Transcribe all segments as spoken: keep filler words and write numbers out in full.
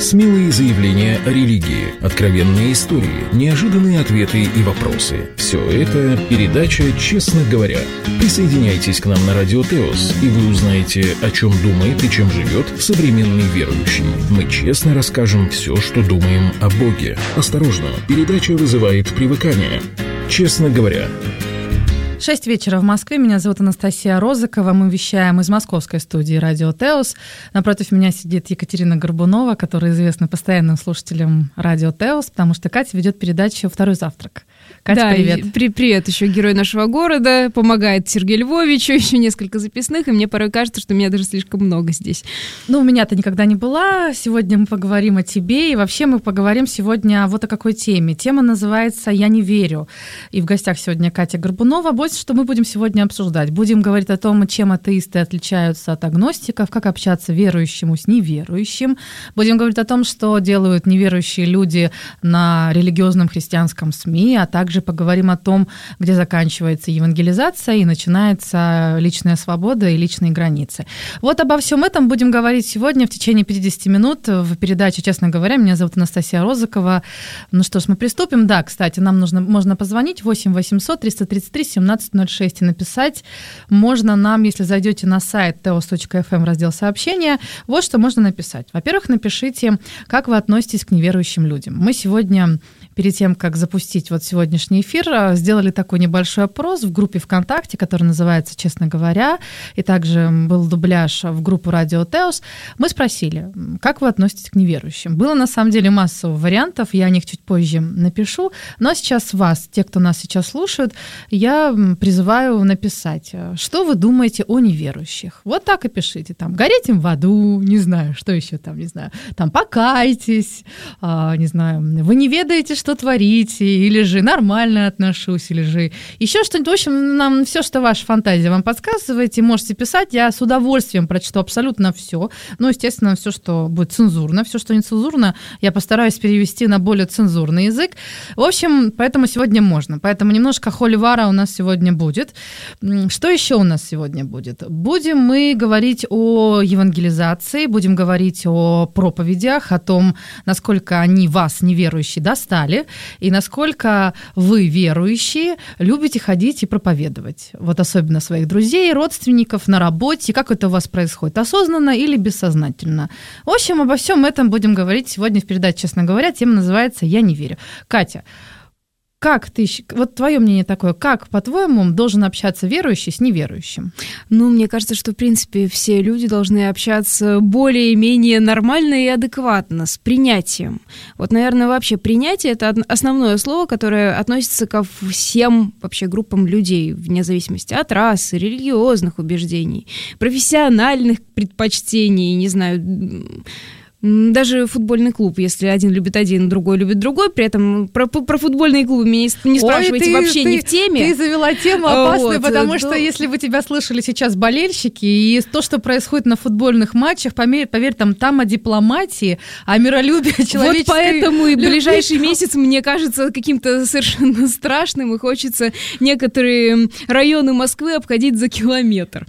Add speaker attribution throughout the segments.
Speaker 1: Смелые заявления о религии, откровенные истории, неожиданные ответы и вопросы. Все это передача «Честно говоря». Присоединяйтесь к нам на Радио Теос, и вы узнаете, о чем думает и чем живет современный верующий. Мы честно расскажем все, что думаем о Боге. Осторожно, передача вызывает привыкание. «Честно говоря».
Speaker 2: Шесть вечера в Москве. Меня зовут Анастасия Розыкова. Мы вещаем из московской студии «Радио Теос». Напротив меня сидит Екатерина Горбунова, которая известна постоянным слушателям «Радио Теос», потому что Катя ведет передачу «Второй завтрак». Катя,
Speaker 3: да,
Speaker 2: привет.
Speaker 3: При, привет, еще герой нашего города, помогает Сергею Львовичу, еще несколько записных, и мне порой кажется, что меня даже слишком много здесь.
Speaker 2: Ну, у меня-то никогда не была. Сегодня мы поговорим о тебе, и вообще мы поговорим сегодня вот о какой теме. Тема называется «Я не верю». И в гостях сегодня Катя Горбунова. Вот что мы будем сегодня обсуждать. Будем говорить о том, чем атеисты отличаются от агностиков, как общаться верующему с неверующим. Будем говорить о том, что делают неверующие люди на религиозном христианском СМИ, а также поговорим о том, где заканчивается евангелизация и начинается личная свобода и личные границы. Вот обо всем этом будем говорить сегодня в течение пятьдесят минут в передаче «Честно говоря». Меня зовут Анастасия Розыкова. Ну что ж, мы приступим. Да, кстати, нам нужно, можно позвонить восемь восемьсот триста тридцать три семнадцать ноль шесть и написать. Можно нам, если зайдете на сайт теос точка эф эм, раздел сообщения, вот что можно написать. Во-первых, напишите, как вы относитесь к неверующим людям. Мы сегодня, перед тем, как запустить вот сегодняшний эфир, сделали такой небольшой опрос в группе ВКонтакте, который называется «Честно говоря», и также был дубляж в группу «Радио Теос». Мы спросили, как вы относитесь к неверующим. Было, на самом деле, масса вариантов, я о них чуть позже напишу, но сейчас вас, те, кто нас сейчас слушают, я призываю написать, что вы думаете о неверующих. Вот так и пишите. Там, гореть им в аду, не знаю, что еще там, не знаю, там, покайтесь, а, не знаю, вы не ведаете, что творите, или же нормально отношусь, или же еще что-нибудь. В общем, нам все, что ваша фантазия вам подсказываете, можете писать. Я с удовольствием прочту абсолютно все. Ну, естественно, все, что будет цензурно, все, что не цензурно, я постараюсь перевести на более цензурный язык. В общем, поэтому сегодня можно. Поэтому немножко холивара у нас сегодня будет. Что еще у нас сегодня будет? Будем мы говорить о евангелизации, будем говорить о проповедях, о том, насколько они вас, неверующие, достали, и насколько вы, верующие, любите ходить и проповедовать. Вот особенно своих друзей, родственников, на работе. Как это у вас происходит? Осознанно или бессознательно? В общем, обо всем этом будем говорить сегодня в передаче «Честно говоря». Тема называется «Я не верю». Катя, как ты, вот твое мнение такое, как, по-твоему, должен общаться верующий с неверующим?
Speaker 3: Ну, мне кажется, что, в принципе, все люди должны общаться более-менее нормально и адекватно, с принятием. Вот, наверное, вообще принятие — это основное слово, которое относится ко всем вообще группам людей, вне зависимости от расы, религиозных убеждений, профессиональных предпочтений, не знаю... Даже футбольный клуб, если один любит один, другой любит другой, при этом про, про футбольные клубы меня не спрашивайте. Ой, ты, вообще
Speaker 2: ты,
Speaker 3: не в теме.
Speaker 2: Ты завела тему опасную, вот, потому да. что если бы тебя слышали сейчас болельщики, и то, что происходит на футбольных матчах, поверь, поверь там, там о дипломатии, о миролюбии, о человеческой
Speaker 3: Вот поэтому и
Speaker 2: любви.
Speaker 3: Ближайший месяц мне кажется каким-то совершенно страшным, и хочется некоторые районы Москвы обходить за километр.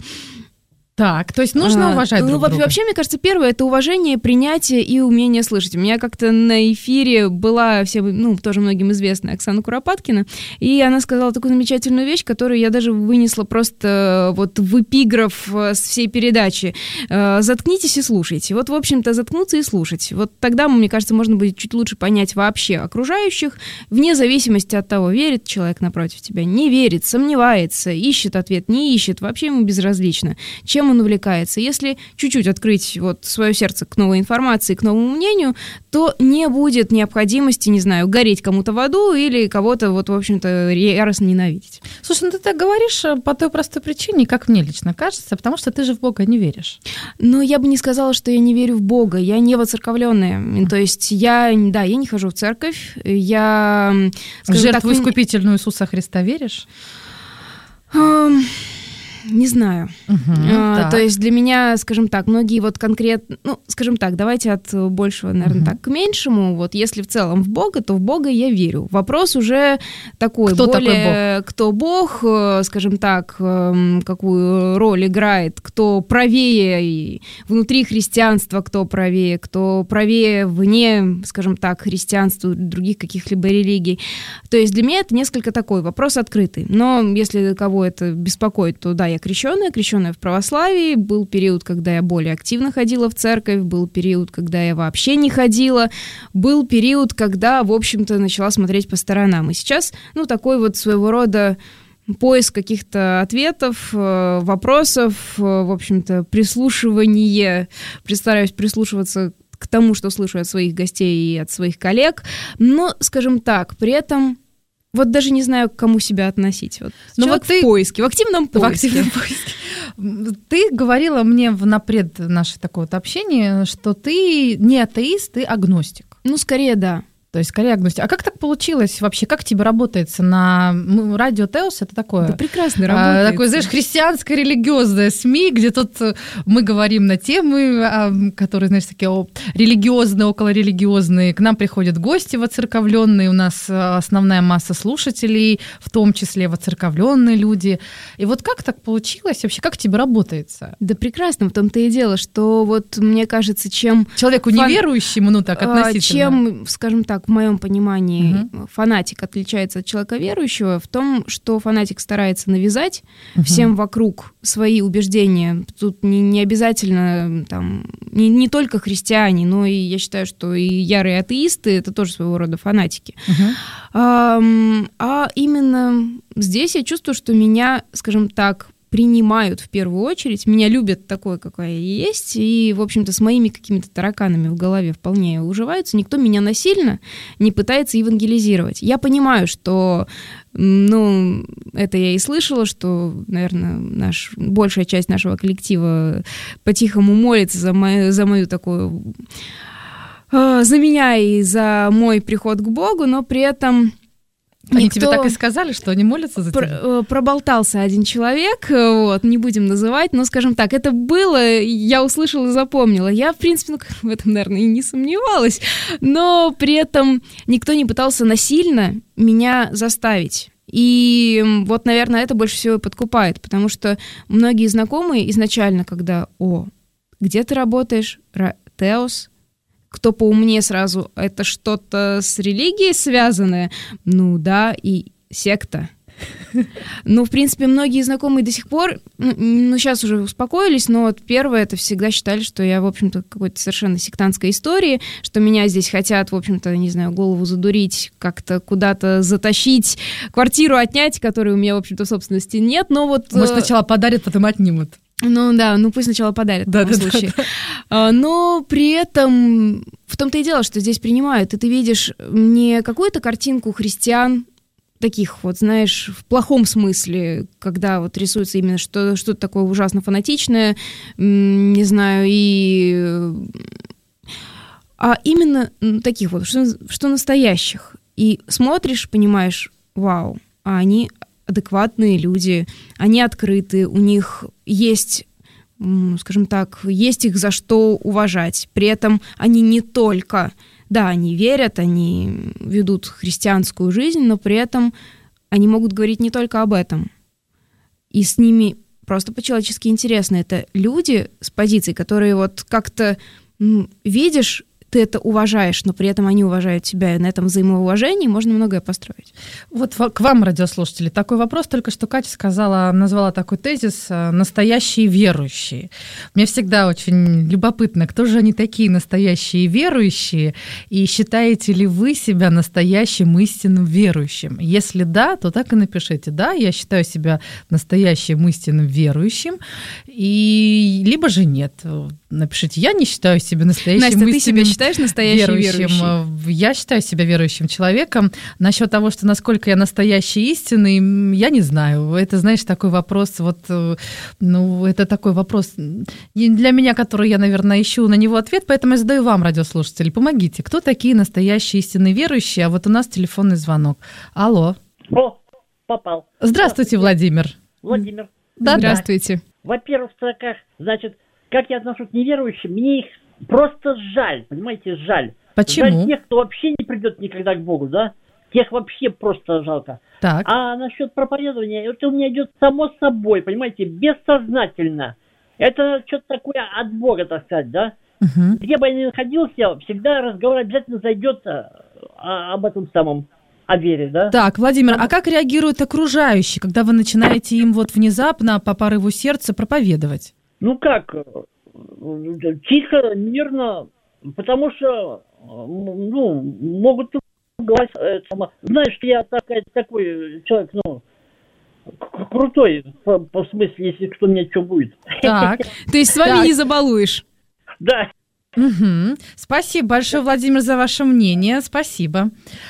Speaker 2: Так, то есть нужно уважать
Speaker 3: а,
Speaker 2: друг
Speaker 3: ну,
Speaker 2: друга.
Speaker 3: Вообще, мне кажется, первое — это уважение, принятие и умение слышать. У меня как-то на эфире была всем, ну, тоже многим известная Оксана Куропаткина, и она сказала такую замечательную вещь, которую я даже вынесла просто вот в эпиграф с всей передачи. Заткнитесь и слушайте. Вот, в общем-то, заткнуться и слушать. Вот тогда, мне кажется, можно будет чуть лучше понять вообще окружающих, вне зависимости от того, верит человек напротив тебя, не верит, сомневается, ищет ответ, не ищет, вообще ему безразлично. Чем он увлекается. Если чуть-чуть открыть вот свое сердце к новой информации, к новому мнению, то не будет необходимости, не знаю, гореть кому-то в аду или кого-то, вот, в общем-то, яростно ненавидеть.
Speaker 2: Слушай, ну ты так говоришь по той простой причине, как мне лично кажется, потому что ты же в Бога не веришь.
Speaker 3: Ну, я бы не сказала, что я не верю в Бога. Я не воцерковленная. То есть я, да, я не хожу в церковь. Я...
Speaker 2: В жертву так, искупительную Иисуса Христа веришь?
Speaker 3: Не знаю.
Speaker 2: Угу,
Speaker 3: а, то есть для меня, скажем так, многие вот конкретно, ну, скажем так, давайте от большего, наверное, угу. так, к меньшему. Вот если в целом в Бога, то в Бога я верю. Вопрос уже такой,
Speaker 2: кто
Speaker 3: более,
Speaker 2: такой Бог?
Speaker 3: Кто Бог, скажем так, какую роль играет, кто правее внутри христианства, кто правее, кто правее вне, скажем так, христианства, других каких-либо религий. То есть для меня это несколько такой вопрос открытый. Но если кого это беспокоит, то да, я крещеная, крещеная в православии. Был период, когда я более активно ходила в церковь, был период, когда я вообще не ходила, был период, когда, в общем-то, начала смотреть по сторонам. И сейчас, ну, такой вот своего рода поиск каких-то ответов, вопросов, в общем-то, прислушивание, стараюсь прислушиваться к тому, что слышу от своих гостей и от своих коллег, но, скажем так, при этом вот даже не знаю, к кому себя относить. Вот.
Speaker 2: Но вот ты
Speaker 3: в поиске, в активном поиске.
Speaker 2: В активном поиске. Ты говорила мне в напред наше такое вот общение, что ты не атеист, ты агностик.
Speaker 3: Ну, скорее, да.
Speaker 2: То есть, скорее агностик. А как так получилось вообще? Как тебе работается на ну, радио Теос? Это такое...
Speaker 3: Да прекрасно работает.
Speaker 2: А, такое, знаешь, христианское религиозное СМИ, где тут мы говорим на темы, а, которые, знаешь, такие о, религиозные, околорелигиозные. К нам приходят гости воцерковленные, у нас основная масса слушателей, в том числе воцерковленные люди. И вот как так получилось вообще? Как тебе работается?
Speaker 3: Да прекрасно, в том-то и дело, что вот мне кажется, чем...
Speaker 2: Человеку
Speaker 3: фан...
Speaker 2: неверующему, ну так, относительно.
Speaker 3: Чем, скажем так, в моем понимании, uh-huh. фанатик отличается от человека верующего в том, что фанатик старается навязать uh-huh. всем вокруг свои убеждения. Тут не, не обязательно там, не, не только христиане, но и я считаю, что и ярые атеисты — это тоже своего рода фанатики. Uh-huh. А, а именно здесь я чувствую, что меня, скажем так, принимают в первую очередь, меня любят такой, какая я есть, и, в общем-то, с моими какими-то тараканами в голове вполне уживаются. Никто меня насильно не пытается евангелизировать. Я понимаю, что, ну, это я и слышала, что, наверное, наш, большая часть нашего коллектива по-тихому молится за мою, за мою такую... за меня и за мой приход к Богу, но при этом...
Speaker 2: Они
Speaker 3: Никто...
Speaker 2: тебе так и сказали, что они молятся за тебя?
Speaker 3: Про- проболтался один человек, вот, не будем называть, но, скажем так, это было, я услышала и запомнила. Я, в принципе, ну, в этом, наверное, и не сомневалась, но при этом никто не пытался насильно меня заставить. И вот, наверное, это больше всего подкупает, потому что многие знакомые изначально, когда «О, где ты работаешь? Теос?» Кто поумнее сразу, это что-то с религией связанное? Ну да, и секта. Ну, в принципе, многие знакомые до сих пор, ну, сейчас уже успокоились, но вот первое, это всегда считали, что я, в общем-то, какой-то совершенно сектантской истории, что меня здесь хотят, в общем-то, не знаю, голову задурить, как-то куда-то затащить, квартиру отнять, которой у меня, в общем-то, в собственности нет, но вот...
Speaker 2: Может, сначала подарят, потом отнимут.
Speaker 3: Ну да, ну пусть сначала подарят,
Speaker 2: да,
Speaker 3: в любом
Speaker 2: да,
Speaker 3: случае.
Speaker 2: Да,
Speaker 3: да. Но при этом в том-то и дело, что здесь принимают, и ты видишь не какую-то картинку христиан, таких вот, знаешь, в плохом смысле, когда вот рисуется именно что, что-то такое ужасно фанатичное, не знаю, и... А именно таких вот, что, что настоящих. И смотришь, понимаешь, вау, а они... адекватные люди, они открыты, у них есть, скажем так, есть их за что уважать. При этом они не только, да, они верят, они ведут христианскую жизнь, но при этом они могут говорить не только об этом. И с ними просто по-человечески интересно. Это люди с позиций, которые вот как-то м, видишь, ты это уважаешь, но при этом они уважают тебя, и на этом взаимоуважении можно многое построить.
Speaker 2: Вот к вам, радиослушатели, такой вопрос. Только что Катя сказала, назвала такой тезис «настоящие верующие». Мне всегда очень любопытно, кто же они такие настоящие верующие, и считаете ли вы себя настоящим истинным верующим? Если да, то так и напишите. Да, я считаю себя настоящим истинным верующим, и либо же нет. Напишите, я не считаю себя настоящим
Speaker 3: Настя,
Speaker 2: истинным
Speaker 3: ты себя считаешь настоящим
Speaker 2: верующим?
Speaker 3: верующим?
Speaker 2: Я считаю себя верующим человеком. Насчет того, что насколько я настоящий истинный, я не знаю. Это, знаешь, такой вопрос, вот, ну, это такой вопрос для меня, который я, наверное, ищу на него ответ, поэтому я задаю вам, радиослушатели, помогите. Кто такие настоящие истинные верующие? А вот у нас телефонный звонок. Алло.
Speaker 4: О, попал.
Speaker 2: Здравствуйте, Владимир.
Speaker 4: Владимир.
Speaker 2: Да,
Speaker 3: здравствуйте.
Speaker 4: Во-первых, в строках, значит, как я отношусь к неверующим, мне их просто жаль, понимаете, жаль.
Speaker 2: Почему?
Speaker 4: Жаль тех, кто вообще не придет никогда к Богу, да? Тех вообще просто жалко.
Speaker 2: Так.
Speaker 4: А насчет проповедования, это у меня идет само собой, понимаете, бессознательно. Это что-то такое от Бога, так сказать, да?
Speaker 2: Угу.
Speaker 4: Где бы я ни находился, всегда разговор обязательно зайдет а, об этом самом, о вере, да?
Speaker 2: Так, Владимир, а как реагируют окружающие, когда вы начинаете им вот внезапно по порыву сердца проповедовать?
Speaker 4: Ну как, тихо, мирно, потому что, ну, могут говорить, знаешь, что я такой, такой человек, ну, крутой, по, по смысле, если кто меня что будет.
Speaker 2: Так.
Speaker 3: То есть с вами
Speaker 2: Так.
Speaker 3: не забалуешь?
Speaker 4: Да.
Speaker 2: Угу. Спасибо большое, Владимир, за ваше мнение. Спасибо.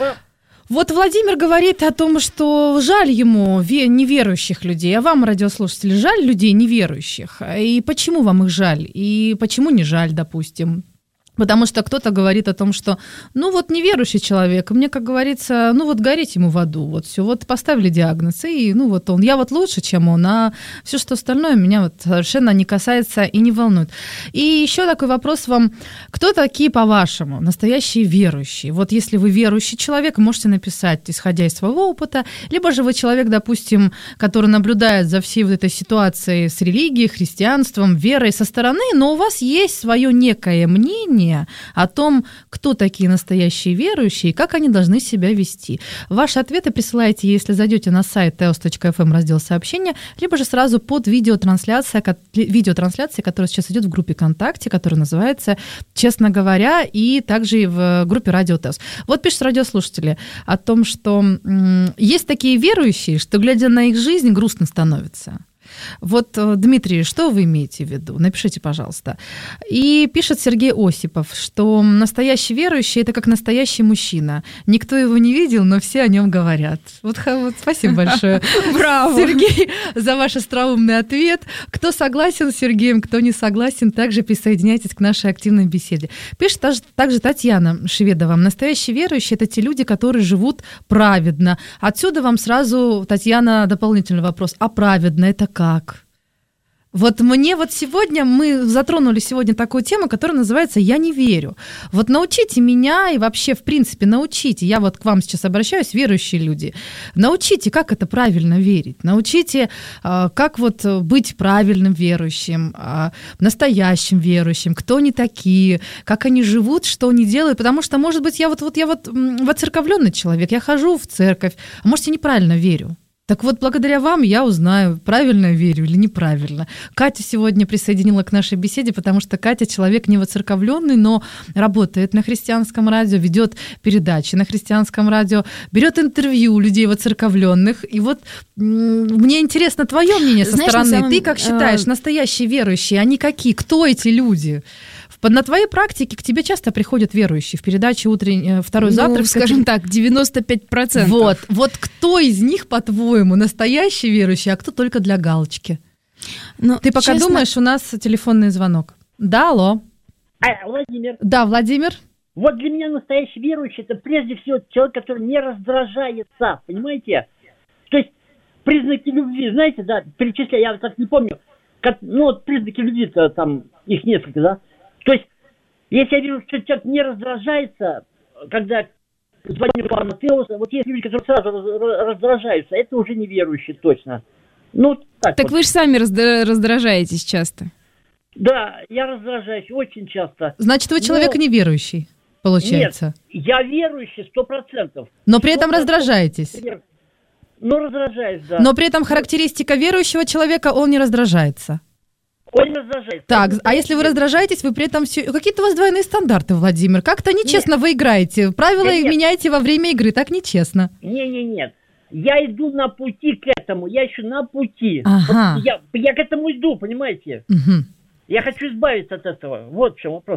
Speaker 2: Вот Владимир говорит о том, что жаль ему ве- неверующих людей. А вам, радиослушатели, жаль людей неверующих? И почему вам их жаль? И почему не жаль, допустим? Потому что кто-то говорит о том, что, ну вот неверующий человек, мне, как говорится, ну вот гореть ему в аду, вот все, вот поставили диагноз, и ну вот он, я вот лучше, чем он, а все, что остальное, меня вот совершенно не касается и не волнует. И еще такой вопрос вам, кто такие, по-вашему, настоящие верующие? Вот если вы верующий человек, можете написать, исходя из своего опыта, либо же вы человек, допустим, который наблюдает за всей вот этой ситуацией с религией, христианством, верой со стороны, но у вас есть свое некое мнение о том, кто такие настоящие верующие и как они должны себя вести. Ваши ответы присылайте, если зайдете на сайт теос точка эф эм, раздел сообщения, либо же сразу под видеотрансляция, видеотрансляция, которая сейчас идет в группе ВКонтакте, которая называется «Честно говоря», и также и в группе Радио ТЭОС. Вот пишут радиослушатели о том, что м- есть такие верующие, что, глядя на их жизнь, грустно становится. Вот, Дмитрий, что вы имеете в виду? Напишите, пожалуйста. И пишет Сергей Осипов, что настоящий верующий – это как настоящий мужчина. Никто его не видел, но все о нем говорят. Вот, вот спасибо большое,
Speaker 3: Браво,
Speaker 2: Сергей, за ваш остроумный ответ. Кто согласен с Сергеем, кто не согласен, также присоединяйтесь к нашей активной беседе. Пишет также Татьяна Шведова. Настоящие верующие – это те люди, которые живут праведно. Отсюда вам сразу, Татьяна, дополнительный вопрос. А праведно – это как? Вот мне вот сегодня, мы затронули сегодня такую тему, которая называется «Я не верю». Вот научите меня и вообще, в принципе, научите, я вот к вам сейчас обращаюсь, верующие люди, научите, как это правильно верить, научите, как вот быть правильным верующим, настоящим верующим, кто они такие, как они живут, что они делают, потому что, может быть, я вот, вот, я вот воцерковленный человек, я хожу в церковь, а может, я неправильно верю. Так вот, благодаря вам я узнаю, правильно верю или неправильно. Катя сегодня присоединила к нашей беседе, потому что Катя человек не воцерковленный, но работает на христианском радио, ведет передачи на христианском радио, берет интервью у людей воцерковленных. И вот мне интересно твое мнение со
Speaker 3: Знаешь,
Speaker 2: стороны.
Speaker 3: самом...
Speaker 2: Ты как считаешь, настоящие верующие, они какие? Кто эти люди? На твоей практике к тебе часто приходят верующие в передаче «Утренний второй
Speaker 3: ну,
Speaker 2: завтрак».
Speaker 3: Скажем так, девяносто пять процентов.
Speaker 2: Вот, вот кто из них, по-твоему, настоящий верующий, а кто только для галочки?
Speaker 3: Но,
Speaker 2: Ты пока
Speaker 3: честно...
Speaker 2: думаешь, у нас телефонный звонок. Да, алло.
Speaker 4: А, Владимир.
Speaker 2: Да, Владимир.
Speaker 4: Вот для меня настоящий верующий – это прежде всего человек, который не раздражается, понимаете? То есть признаки любви, знаете, да, перечисляю, я так не помню, как, ну вот признаки любви-то там, их несколько, да? То есть, если я вижу, что человек не раздражается, когда звоню по Теоса, вот есть люди, которые сразу раздражаются, это уже неверующие точно. Ну, так
Speaker 3: Так
Speaker 4: вот.
Speaker 3: вы же сами раздражаетесь часто.
Speaker 4: Да, я раздражаюсь очень часто.
Speaker 2: Значит, вы человек
Speaker 4: Но...
Speaker 2: неверующий, получается.
Speaker 4: Нет, я верующий сто процентов.
Speaker 2: Но при этом раздражаетесь.
Speaker 4: Ну, раздражаюсь, да.
Speaker 2: Но при этом характеристика верующего человека, он не раздражается.
Speaker 4: Он не раздражается.
Speaker 2: Так, а если вы раздражаетесь, вы при этом все... Какие-то у вас двойные стандарты, Владимир. Как-то нечестно нет. Вы играете. Правила да меняете во время игры, так нечестно.
Speaker 4: Не-не-нет. Я иду на пути к этому. Я еще на пути.
Speaker 2: Ага.
Speaker 4: Вот я, я к этому иду, понимаете?
Speaker 2: Угу.
Speaker 4: Я хочу избавиться от этого. Вот в чем вопрос-то.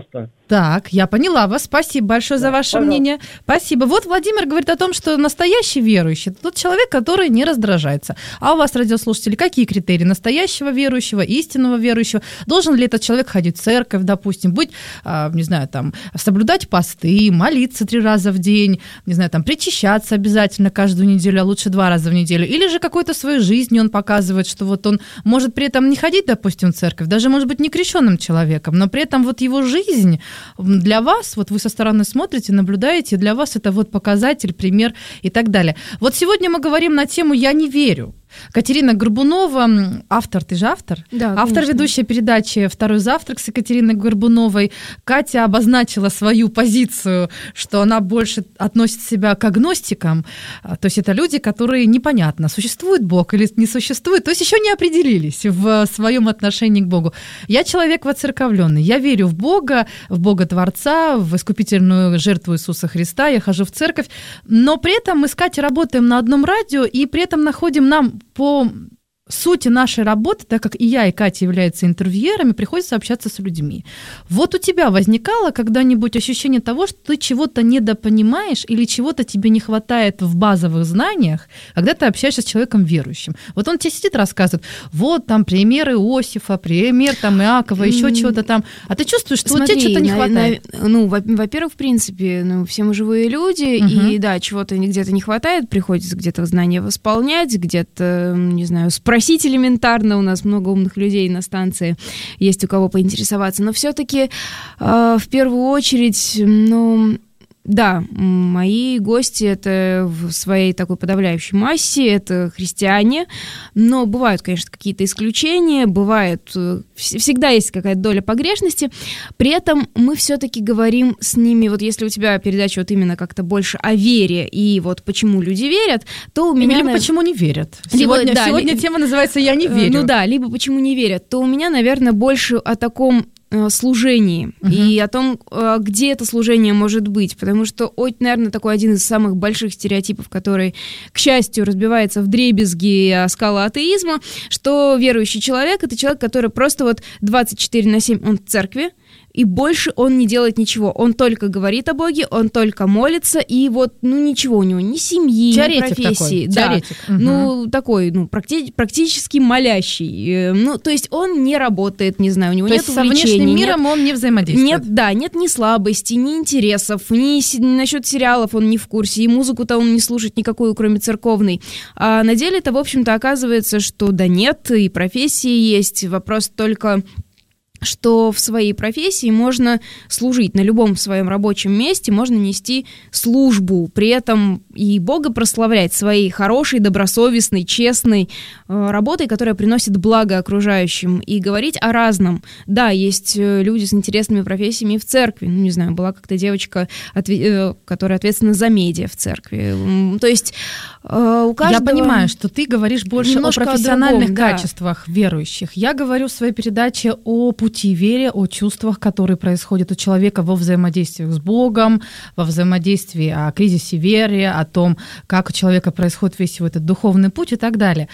Speaker 2: Так, я поняла вас. Спасибо большое да, за ваше пожалуйста. мнение. Спасибо. Вот Владимир говорит о том, что настоящий верующий – это тот человек, который не раздражается. А у вас, радиослушатели, какие критерии настоящего верующего, истинного верующего? Должен ли этот человек ходить в церковь, допустим, быть, не знаю, там, соблюдать посты, молиться три раза в день, не знаю, там, причащаться обязательно каждую неделю, а лучше два раза в неделю? Или же какой-то своей жизнью он показывает, что вот он может при этом не ходить, допустим, в церковь, даже, может быть, не крещенным человеком, но при этом вот его жизнь для вас, вот вы со стороны смотрите, наблюдаете, для вас это вот показатель, пример и так далее. Вот сегодня мы говорим на тему «Я не верю». Катерина Горбунова, автор, ты же автор?
Speaker 3: Да,
Speaker 2: автор
Speaker 3: конечно.
Speaker 2: ведущей передачи «Второй завтрак» с Екатериной Горбуновой. Катя обозначила свою позицию, что она больше относит себя к агностикам, то есть это люди, которые непонятно, существует Бог или не существует, то есть еще не определились в своем отношении к Богу. Я человек воцерковленный, я верю в Бога, в Бога Творца, в искупительную жертву Иисуса Христа, я хожу в церковь, но при этом мы с Катей работаем на одном радио и при этом находим нам по сути нашей работы, так как и я, и Катя являются интервьюерами, приходится общаться с людьми. Вот у тебя возникало когда-нибудь ощущение того, что ты чего-то недопонимаешь или чего-то тебе не хватает в базовых знаниях, когда ты общаешься с человеком верующим? Вот он тебе сидит, рассказывает, вот там пример Иосифа, пример там Иакова, еще чего-то там, а ты чувствуешь, что
Speaker 3: Смотри,
Speaker 2: вот тебе что-то не
Speaker 3: на,
Speaker 2: хватает?
Speaker 3: На, ну, во-первых, в принципе, ну, все мы живые люди, угу. и да, чего-то где-то не хватает, приходится где-то знания восполнять, где-то, не знаю, спросить, Просить элементарно, у нас много умных людей на станции, есть у кого поинтересоваться, но все-таки э, в первую очередь, ну, да, мои гости это в своей такой подавляющей массе, это христиане, но бывают, конечно, какие-то исключения, бывает, всегда есть какая-то доля погрешности, при этом мы все-таки говорим с ними, вот если у тебя передача вот именно как-то больше о вере и вот почему люди верят, то у меня...
Speaker 2: Либо почему не верят. Сегодня,
Speaker 3: либо, да,
Speaker 2: сегодня
Speaker 3: ли...
Speaker 2: тема называется «Я не верю».
Speaker 3: Ну да, либо почему не верят, то у меня, наверное, больше о таком служении uh-huh. и о том, где это служение может быть, потому что, наверное, такой один из самых больших стереотипов, который, к счастью, разбивается вдребезги о скалы атеизма, что верующий человек — это человек, который просто вот двадцать четыре на семь он в церкви, и больше он не делает ничего. Он только говорит о Боге, он только молится, и вот, ну, ничего у него, ни семьи,
Speaker 2: Теоретик
Speaker 3: ни профессии.
Speaker 2: Такой.
Speaker 3: Да.
Speaker 2: Теоретик. Угу.
Speaker 3: Ну, такой, ну, практи- практически молящий. Ну, то есть он не работает, не знаю, у него
Speaker 2: то
Speaker 3: нет
Speaker 2: есть
Speaker 3: увлечений.
Speaker 2: со внешним миром
Speaker 3: нет,
Speaker 2: он не взаимодействует.
Speaker 3: Нет, да, нет ни слабости, ни интересов, ни насчет сериалов он не в курсе, и музыку-то он не слушает никакую, кроме церковной. А на деле это, в общем-то, оказывается, что да нет, и профессии есть, вопрос только... что в своей профессии можно служить, на любом своем рабочем месте можно нести службу, при этом и Бога прославлять своей хорошей, добросовестной, честной э, работой, которая приносит благо окружающим, и говорить о разном. Да, есть люди с интересными профессиями в церкви, ну, не знаю, была как-то девочка, отве- э, которая ответственна за медиа в церкви, то есть э, у каждого...
Speaker 2: Я понимаю, что ты говоришь больше о профессиональных
Speaker 3: о другом, да.
Speaker 2: качествах верующих. Я говорю в своей передаче о пути вере, о чувствах, которые происходят у человека во взаимодействии с Богом, во взаимодействии о кризисе веры, о том, как у человека происходит весь его этот духовный путь и так далее.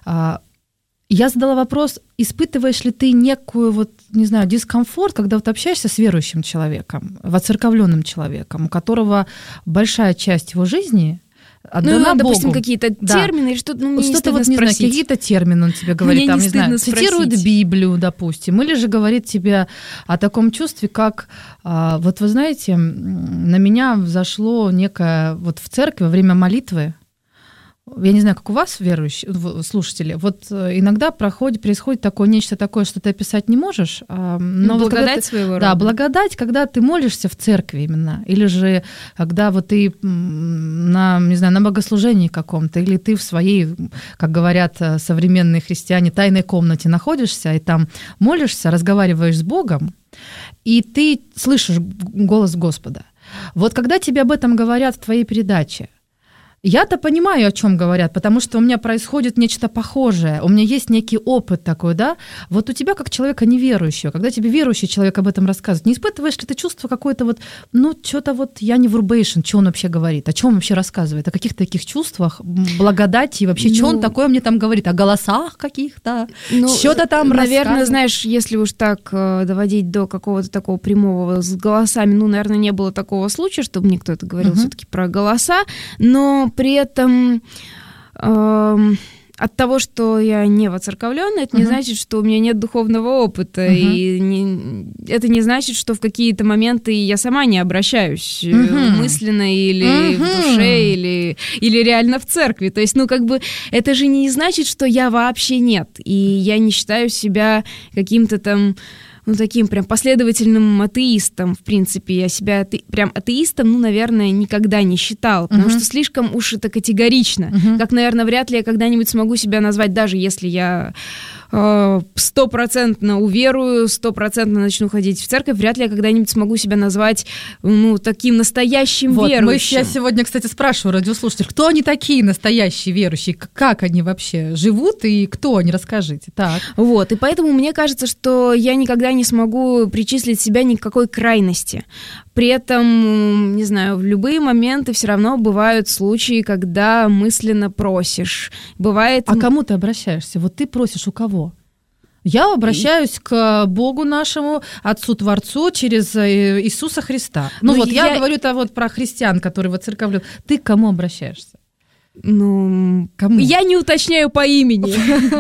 Speaker 2: Я задала вопрос, испытываешь ли ты некую, вот, не знаю, дискомфорт, когда вот общаешься с верующим человеком, воцерковленным человеком, у которого большая часть его жизни отдана
Speaker 3: ну, допустим,
Speaker 2: Богу.
Speaker 3: какие-то
Speaker 2: да.
Speaker 3: термины, или что-то, ну, мне
Speaker 2: что-то вот,
Speaker 3: не
Speaker 2: знаю,
Speaker 3: спросить.
Speaker 2: какие-то термины он тебе говорит,
Speaker 3: мне
Speaker 2: там,
Speaker 3: не,
Speaker 2: не знаю,
Speaker 3: спросить.
Speaker 2: цитирует Библию, допустим, или же говорит тебе о таком чувстве, как, а, вот вы знаете, на меня взошло некое, вот в церкви во время молитвы, я не знаю, как у вас, верующие, слушатели, вот иногда проходит, происходит такое, нечто такое, что ты описать не можешь. Но
Speaker 3: благодать
Speaker 2: вот ты,
Speaker 3: своего рода.
Speaker 2: Да, благодать, когда ты молишься в церкви именно, или же когда вот ты на, не знаю, на богослужении каком-то, или ты в своей, как говорят современные христиане, тайной комнате находишься, и там молишься, разговариваешь с Богом, и ты слышишь голос Господа. Вот когда тебе об этом говорят в твоей передаче, Я-то понимаю, о чем говорят, потому что у меня происходит нечто похожее, у меня есть некий опыт такой, да? Вот у тебя, как человека неверующего, когда тебе верующий человек об этом рассказывает, не испытываешь ли ты чувство какое-то вот, ну, что-то вот я не врубейшн, что он вообще говорит, о чем он вообще рассказывает, о каких-то таких чувствах, благодати, вообще, ну, что он такое мне там говорит, о голосах каких-то, ну, что-то там
Speaker 3: наверное, знаешь, если уж так э, доводить до какого-то такого прямого с голосами, ну, наверное, не было такого случая, чтобы мне кто-то говорил uh-huh. все-таки про голоса, но при этом э, от того, что я не воцерковлённая, это uh-huh. не значит, что у меня нет духовного опыта, uh-huh. и не, это не значит, что в какие-то моменты я сама не обращаюсь uh-huh. мысленно или uh-huh. в душе, или, или реально в церкви. То есть, ну, как бы, это же не значит, что я вообще нет, и я не считаю себя каким-то там, ну, таким прям последовательным атеистом, в принципе. Я себя ате... прям атеистом, ну, наверное, никогда не считала, потому uh-huh. что слишком уж это категорично. Uh-huh. Как, наверное, вряд ли я когда-нибудь смогу себя назвать, даже если я стопроцентно уверую, стопроцентно начну ходить в церковь, вряд ли я когда-нибудь смогу себя назвать, ну, таким настоящим вот, верующим.
Speaker 2: Мы, я сегодня, кстати, спрашиваю радиослушателей, кто они такие настоящие верующие, как они вообще живут и кто они, расскажите. Так.
Speaker 3: Вот, и поэтому мне кажется, что я никогда не смогу причислить себя ни к какой крайности. При этом, не знаю, в любые моменты все равно бывают случаи, когда мысленно просишь. Бывает...
Speaker 2: А кому ты обращаешься? Вот ты просишь у кого? Я обращаюсь и... к Богу нашему, Отцу-Творцу, через Иисуса Христа. Ну, ну вот я... я говорю-то вот про христиан, которые воцерковляют. Ты к кому обращаешься?
Speaker 3: Ну, кому? Я не уточняю по имени,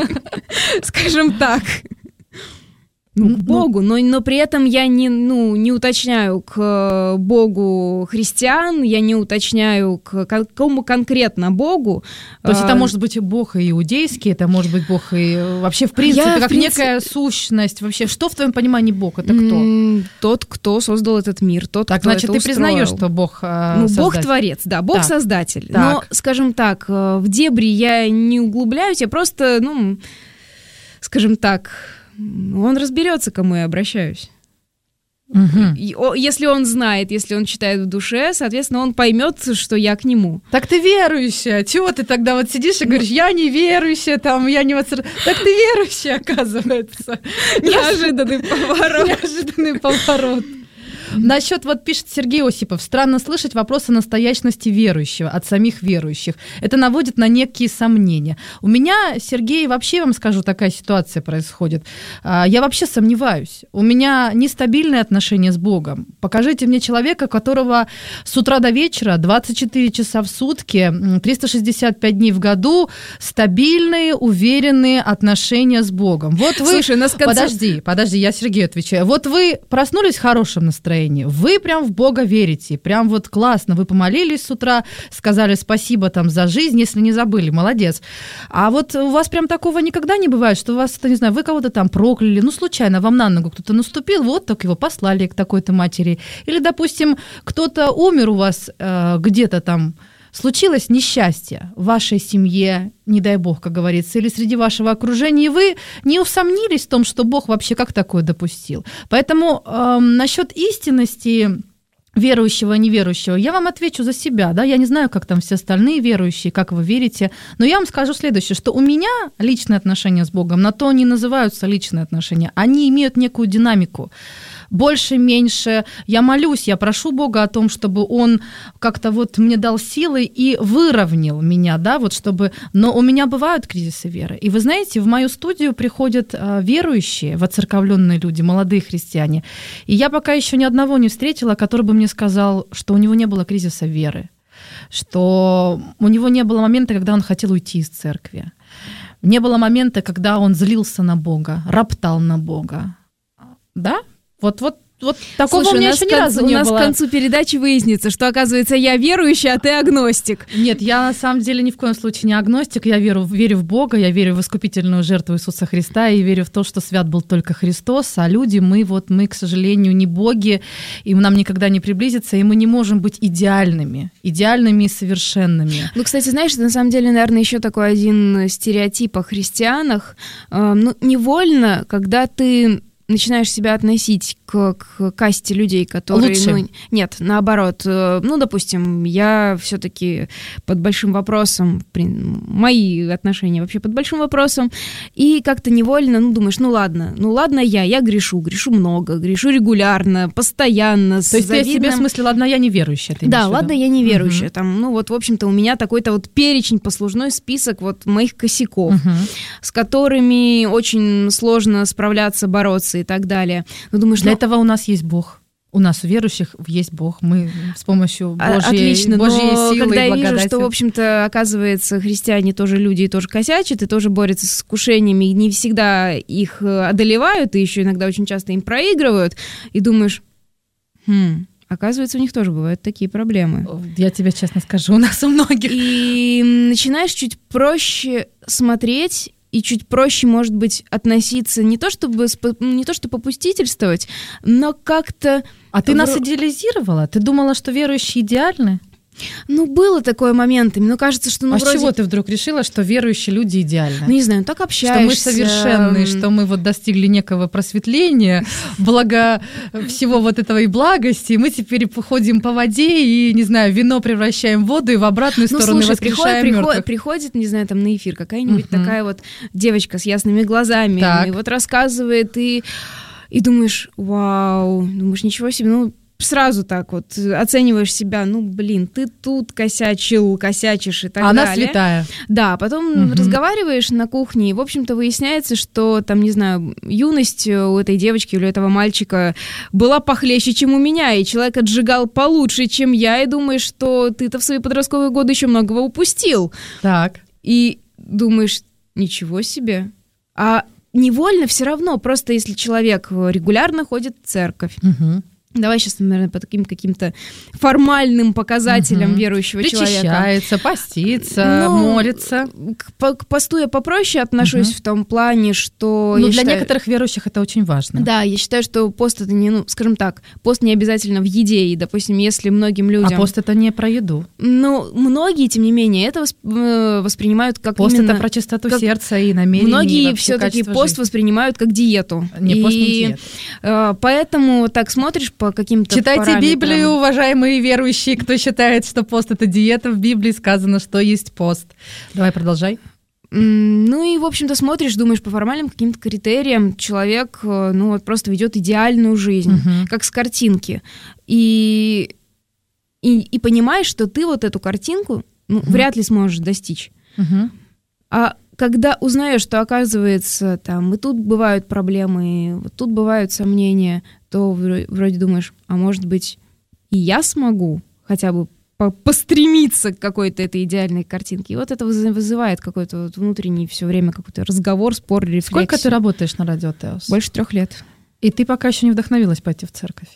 Speaker 3: скажем так. Ну, к Богу, но, но при этом я не, ну, не уточняю к Богу христиан, я не уточняю к какому конкретно Богу.
Speaker 2: То есть это может быть Бог и иудейский, это может быть Бог и вообще в принципе, я, как в принципе... некая сущность. Вообще, что в твоем понимании Бог? Это кто?
Speaker 3: Тот, кто создал этот мир, тот,
Speaker 2: так,
Speaker 3: кто
Speaker 2: значит,
Speaker 3: это
Speaker 2: ты
Speaker 3: устроил.
Speaker 2: Признаешь, что Бог э,
Speaker 3: ну, Бог творец, да, Бог так. создатель. Так. Но, скажем так, в дебри я не углубляюсь, я просто, ну, скажем так... Он разберется, к кому я обращаюсь. Угу. Если он знает, если он читает в душе, соответственно, он поймет, что я к нему.
Speaker 2: Так ты верующая. Чего ты тогда вот сидишь и говоришь, я не верующая, там, я не воцер... Так ты верующая, оказывается.
Speaker 3: Неожиданный поворот.
Speaker 2: Неожиданный поворот. Насчет, вот пишет Сергей Осипов, странно слышать вопрос о настоящности верующего от самих верующих. Это наводит на некие сомнения. У меня, Сергей, вообще вам скажу, такая ситуация происходит. Я вообще сомневаюсь. У меня нестабильные отношения с Богом. Покажите мне человека, которого с утра до вечера, двадцать четыре часа в сутки, триста шестьдесят пять дней в году, стабильные, уверенные отношения с Богом. Вот вы...
Speaker 3: Слушай, нас конце...
Speaker 2: Подожди, подожди, я Сергею отвечаю. Вот вы проснулись в хорошем настроении, вы прям в Бога верите, прям вот классно, вы помолились с утра, сказали спасибо там за жизнь, если не забыли, молодец. А вот у вас прям такого никогда не бывает, что у вас, не знаю, вы кого-то там прокляли, ну случайно вам на ногу кто-то наступил, вот так его послали к такой-то матери. Или, допустим, кто-то умер у вас э, где-то там, случилось несчастье в вашей семье, не дай бог, как говорится, или среди вашего окружения, и вы не усомнились в том, что Бог вообще как такое допустил. Поэтому э, насчет истинности верующего и неверующего, я вам отвечу за себя, да, я не знаю, как там все остальные верующие, как вы верите, но я вам скажу следующее, что у меня личные отношения с Богом, на то они называются личные отношения, они имеют некую динамику. Больше, меньше. Я молюсь, я прошу Бога о том, чтобы Он как-то вот мне дал силы и выровнял меня, да, вот чтобы... Но у меня бывают кризисы веры. И вы знаете, в мою студию приходят верующие, воцерковленные люди, молодые христиане. И я пока еще ни одного не встретила, который бы мне сказал, что у него не было кризиса веры, что у него не было момента, когда он хотел уйти из церкви. Не было момента, когда он злился на Бога, роптал на Бога. Да? Вот, вот, вот такого
Speaker 3: Слушай,
Speaker 2: у меня еще ни разу не было.
Speaker 3: У нас к концу передачи выяснится, что, оказывается, я верующий, а ты агностик.
Speaker 2: Нет, я на самом деле ни в коем случае не агностик. Я верю, верю в Бога, я верю в искупительную жертву Иисуса Христа и верю в то, что свят был только Христос, а люди, мы вот, мы, к сожалению, не боги, и нам никогда не приблизиться, и мы не можем быть идеальными, идеальными и совершенными.
Speaker 3: Ну, кстати, знаешь, на самом деле, наверное, еще такой один стереотип о христианах. Э, ну, невольно, когда ты начинаешь себя относить к, к касте людей, которые...
Speaker 2: Лучше.
Speaker 3: Ну, нет, наоборот. Ну, допустим, я все-таки под большим вопросом, мои отношения вообще под большим вопросом, и как-то невольно, ну, думаешь, ну, ладно, ну, ладно я, я грешу, грешу много, грешу регулярно, постоянно.
Speaker 2: То есть завидным... ты себе в смысле, ладно, я неверующая, ты
Speaker 3: Да, ладно, я неверующая.
Speaker 2: Угу.
Speaker 3: Там, ну, вот, в общем-то, у меня такой-то вот перечень, послужной список вот моих косяков, угу. с которыми очень сложно справляться, бороться и так далее. Но думаешь,
Speaker 2: для
Speaker 3: ну...
Speaker 2: этого у нас есть Бог. У нас, у верующих, есть Бог. Мы с помощью Божьей,
Speaker 3: Отлично,
Speaker 2: Божьей
Speaker 3: но
Speaker 2: силы
Speaker 3: когда
Speaker 2: и
Speaker 3: я вижу,
Speaker 2: благодати...
Speaker 3: что, в общем-то, оказывается, христиане тоже люди и тоже косячат, и тоже борются с искушениями, и не всегда их одолевают, и еще иногда очень часто им проигрывают, и думаешь, хм... Оказывается, у них тоже бывают такие проблемы.
Speaker 2: Я тебе честно скажу, у нас у многих.
Speaker 3: И начинаешь чуть проще смотреть и чуть проще, может быть, относиться не то чтобы не то чтобы попустительствовать, но как-то...
Speaker 2: А ты
Speaker 3: в...
Speaker 2: нас идеализировала? Ты думала, что верующие идеальны?
Speaker 3: Ну, было такое моментами, но кажется, что... Ну,
Speaker 2: а
Speaker 3: вроде...
Speaker 2: с чего ты вдруг решила, что верующие люди идеальны?
Speaker 3: Ну, не знаю, так общаешься.
Speaker 2: Что мы совершенные, что мы вот достигли некого просветления, благо всего вот этого и благости, и мы теперь ходим по воде и, не знаю, вино превращаем в воду и в обратную
Speaker 3: ну,
Speaker 2: сторону
Speaker 3: слушай,
Speaker 2: воскрешаем
Speaker 3: приходит,
Speaker 2: мертвых.
Speaker 3: Приходит, не знаю, там на эфир какая-нибудь uh-huh. такая вот девочка с ясными глазами, так. и вот рассказывает, и, и думаешь, вау, думаешь, ничего себе, ну, сразу так вот оцениваешь себя, ну, блин, ты тут косячил, косячишь и так
Speaker 2: Она
Speaker 3: далее.
Speaker 2: Она святая.
Speaker 3: Да, потом угу. разговариваешь на кухне, и, в общем-то, выясняется, что, там, не знаю, юность у этой девочки или у этого мальчика была похлеще, чем у меня, и человек отжигал получше, чем я, и думаешь, что ты-то в свои подростковые годы еще многого упустил.
Speaker 2: Так.
Speaker 3: И думаешь, ничего себе. А невольно все равно, просто если человек регулярно ходит в церковь,
Speaker 2: угу.
Speaker 3: Давай сейчас, наверное, по таким каким-то формальным показателям
Speaker 2: угу.
Speaker 3: верующего человека.
Speaker 2: Причащается, постится, ну, молится.
Speaker 3: К, к посту я попроще отношусь угу. в том плане, что...
Speaker 2: Ну,
Speaker 3: я
Speaker 2: для
Speaker 3: считаю...
Speaker 2: некоторых верующих это очень важно.
Speaker 3: Да, я считаю, что пост это не, ну, скажем так, пост не обязательно в еде, и, допустим, если многим людям...
Speaker 2: А пост это не про еду.
Speaker 3: Ну, многие, тем не менее, это воспринимают как
Speaker 2: пост
Speaker 3: именно...
Speaker 2: Пост это про чистоту
Speaker 3: как...
Speaker 2: сердца и намерения.
Speaker 3: Многие
Speaker 2: и
Speaker 3: все-таки пост
Speaker 2: жизни.
Speaker 3: воспринимают как диету.
Speaker 2: Не,
Speaker 3: и...
Speaker 2: пост не диета.
Speaker 3: Э, поэтому так смотришь по каким-то
Speaker 2: Читайте
Speaker 3: параметрам.
Speaker 2: Библию, уважаемые верующие, кто считает, что пост это диета. В Библии сказано, что есть пост. Давай продолжай.
Speaker 3: Ну и, в общем-то, смотришь, думаешь, по формальным каким-то критериям человек, ну вот просто ведет идеальную жизнь, uh-huh. как с картинки. И, и, и понимаешь, что ты вот эту картинку ну, uh-huh. вряд ли сможешь достичь.
Speaker 2: Uh-huh.
Speaker 3: А когда узнаешь, что, оказывается, там и тут бывают проблемы, и вот тут бывают сомнения, то вроде думаешь, а может быть, и я смогу хотя бы постремиться к какой-то этой идеальной картинке. И вот это вызывает какой-то вот внутренний все время какой-то разговор, спор, рефлексию.
Speaker 2: Сколько ты работаешь на радио Теос?
Speaker 3: Больше трех лет.
Speaker 2: И ты пока еще не вдохновилась пойти в церковь?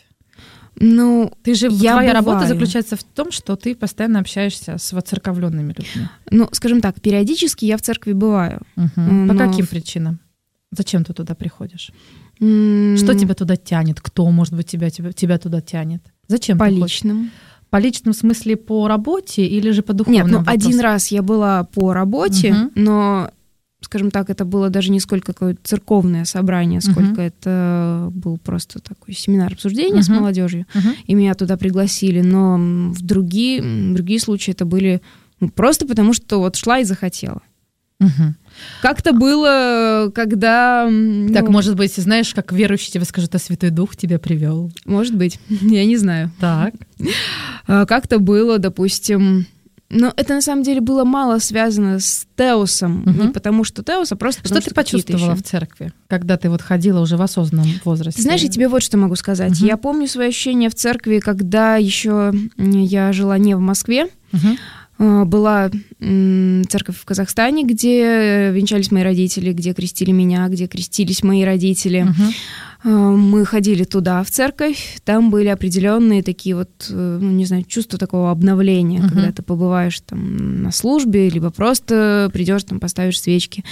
Speaker 3: Ну,
Speaker 2: ты же,
Speaker 3: я
Speaker 2: твоя
Speaker 3: бываю.
Speaker 2: работа заключается в том, что ты постоянно общаешься с воцерковленными людьми.
Speaker 3: Ну, скажем так, периодически я в церкви бываю.
Speaker 2: Угу.
Speaker 3: Но...
Speaker 2: По каким причинам? Зачем ты туда приходишь?
Speaker 3: Mm.
Speaker 2: Что тебя туда тянет? Кто, может быть, тебя, тебя, тебя туда тянет? Зачем
Speaker 3: по
Speaker 2: ты
Speaker 3: личным.
Speaker 2: Хочешь? По личным смысле по работе или же по духовным
Speaker 3: Нет, ну
Speaker 2: вопросам?
Speaker 3: один раз я была по работе, угу. но, скажем так, это было даже не сколько какое-то церковное собрание, сколько угу. это был просто такой семинар обсуждения угу. с молодежью, угу. и меня туда пригласили. Но в другие, в другие случаи это были ну, просто потому, что вот шла и захотела.
Speaker 2: Угу.
Speaker 3: Как-то было, когда...
Speaker 2: Так,
Speaker 3: ну,
Speaker 2: может быть, знаешь, как верующий тебе скажет, а Святой Дух тебя привел?
Speaker 3: Может быть, я не знаю.
Speaker 2: Так.
Speaker 3: Как-то было, допустим... Но это на самом деле было мало связано с Теосом, угу. не потому что Теос, а просто потому
Speaker 2: что... Что ты почувствовала
Speaker 3: еще...
Speaker 2: в церкви, когда ты вот ходила уже в осознанном возрасте?
Speaker 3: Ты знаешь, я тебе вот что могу сказать. Угу. Я помню свои ощущения в церкви, когда еще я жила не в Москве.
Speaker 2: Угу.
Speaker 3: Была церковь в Казахстане, где венчались мои родители, где крестили меня, где крестились мои родители. Uh-huh. Мы ходили туда, в церковь. Там были определенные такие вот, ну, не знаю, чувства такого обновления, uh-huh. когда ты побываешь там на службе, либо просто придешь, там, поставишь свечки.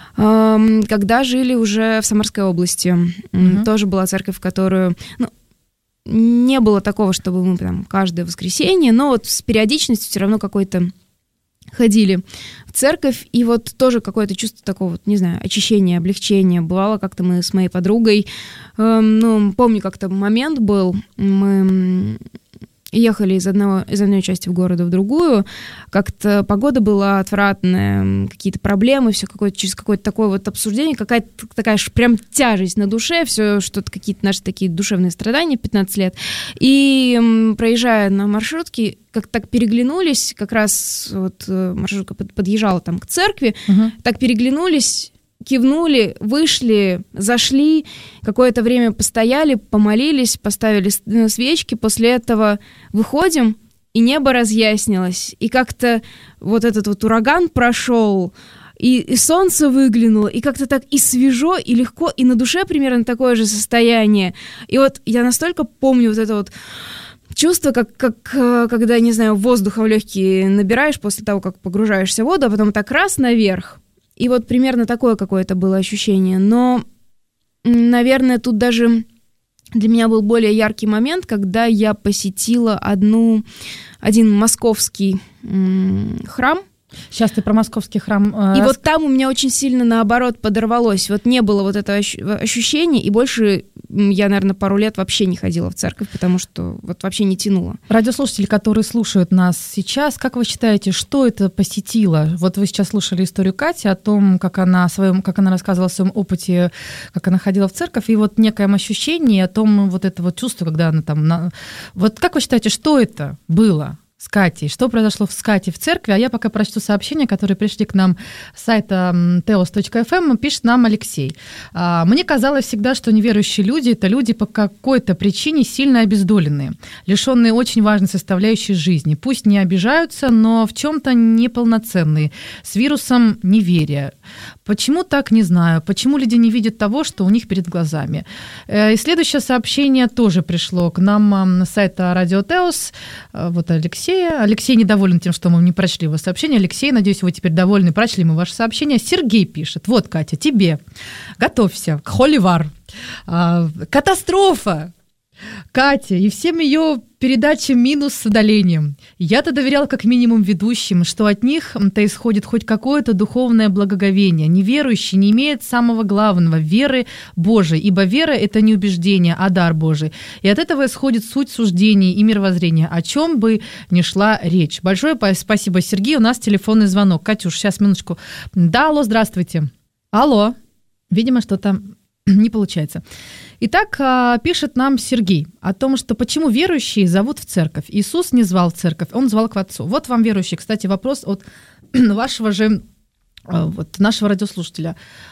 Speaker 3: Когда жили уже в Самарской области, uh-huh. тоже была церковь, в которую... Ну, не было такого, чтобы мы там каждое воскресенье, но вот с периодичностью все равно какой-то ходили в церковь, и вот тоже какое-то чувство такого, вот, не знаю, очищения, облегчения. Бывало как-то мы с моей подругой, э, ну, помню, как-то момент был, мы ехали из, одного, из одной части в города в другую, как-то погода была отвратная, какие-то проблемы, все какое-то, через какое-то такое вот обсуждение, какая-то такая прям тяжесть на душе, все что-то, какие-то наши такие душевные страдания, пятнадцать лет. И м, проезжая на маршрутке, как так переглянулись, как раз вот маршрутка подъезжала там к церкви, угу. так переглянулись, кивнули, вышли, зашли, какое-то время постояли, помолились, поставили свечки, после этого выходим, и небо разъяснилось, и как-то вот этот вот ураган прошел, и, и солнце выглянуло, и как-то так и свежо, и легко, и на душе примерно такое же состояние. И вот я настолько помню вот это вот чувство, как, как когда, не знаю, воздуха в легкие набираешь после того, как погружаешься в воду, а потом так раз наверх. И вот примерно такое какое-то было ощущение. Но, наверное, тут даже для меня был более яркий момент, когда я посетила одну, один московский м- храм.
Speaker 2: Сейчас ты про московский храм.
Speaker 3: Э, и рас... вот там у меня очень сильно, наоборот, подорвалось. Вот не было вот этого ощущения, и больше я, наверное, пару лет вообще не ходила в церковь, потому что вот вообще не тянуло.
Speaker 2: Радиослушатели, которые слушают нас сейчас, как вы считаете, что это посетило? Вот вы сейчас слушали историю Кати о том, как она, о своем, как она рассказывала о своем опыте, как она ходила в церковь, и вот некое ощущение о том, вот это вот чувство, когда она там... На... Вот как вы считаете, что это было с Катей? Что произошло с Катей в церкви? А я пока прочту сообщения, которые пришли к нам с сайта теос точка эф эм. Пишет нам Алексей. «Мне казалось всегда, что неверующие люди – это люди по какой-то причине сильно обездоленные, лишенные очень важной составляющей жизни. Пусть не обижаются, но в чем-то неполноценные, с вирусом неверия. Почему так, не знаю. Почему люди не видят того, что у них перед глазами?» И следующее сообщение тоже пришло к нам с сайта Радио Теос. Вот Алексей. Алексей недоволен тем, что мы не прочли его сообщение. Алексей, надеюсь, вы теперь довольны, прочли мы ваше сообщение. Сергей пишет. Вот, Катя, тебе. Готовься к холивар. А, катастрофа. Катя и всем ее передачам минус с удалением. Я-то доверял как минимум ведущим, что от них-то исходит хоть какое-то духовное благоговение. Неверующий не имеет самого главного – веры Божией, ибо вера – это не убеждение, а дар Божий. И от этого исходит суть суждений и мировоззрения, о чем бы ни шла речь. Большое спасибо, Сергей. У нас телефонный звонок. Катюш, сейчас, минуточку. Да, алло, здравствуйте. Алло. Видимо, что-то не получается. Итак, пишет нам Сергей о том, что почему верующие зовут в церковь. Иисус не звал в церковь, он звал к Отцу. Вот вам, верующие, кстати, вопрос от вашего же, вот, нашего радиослушателя.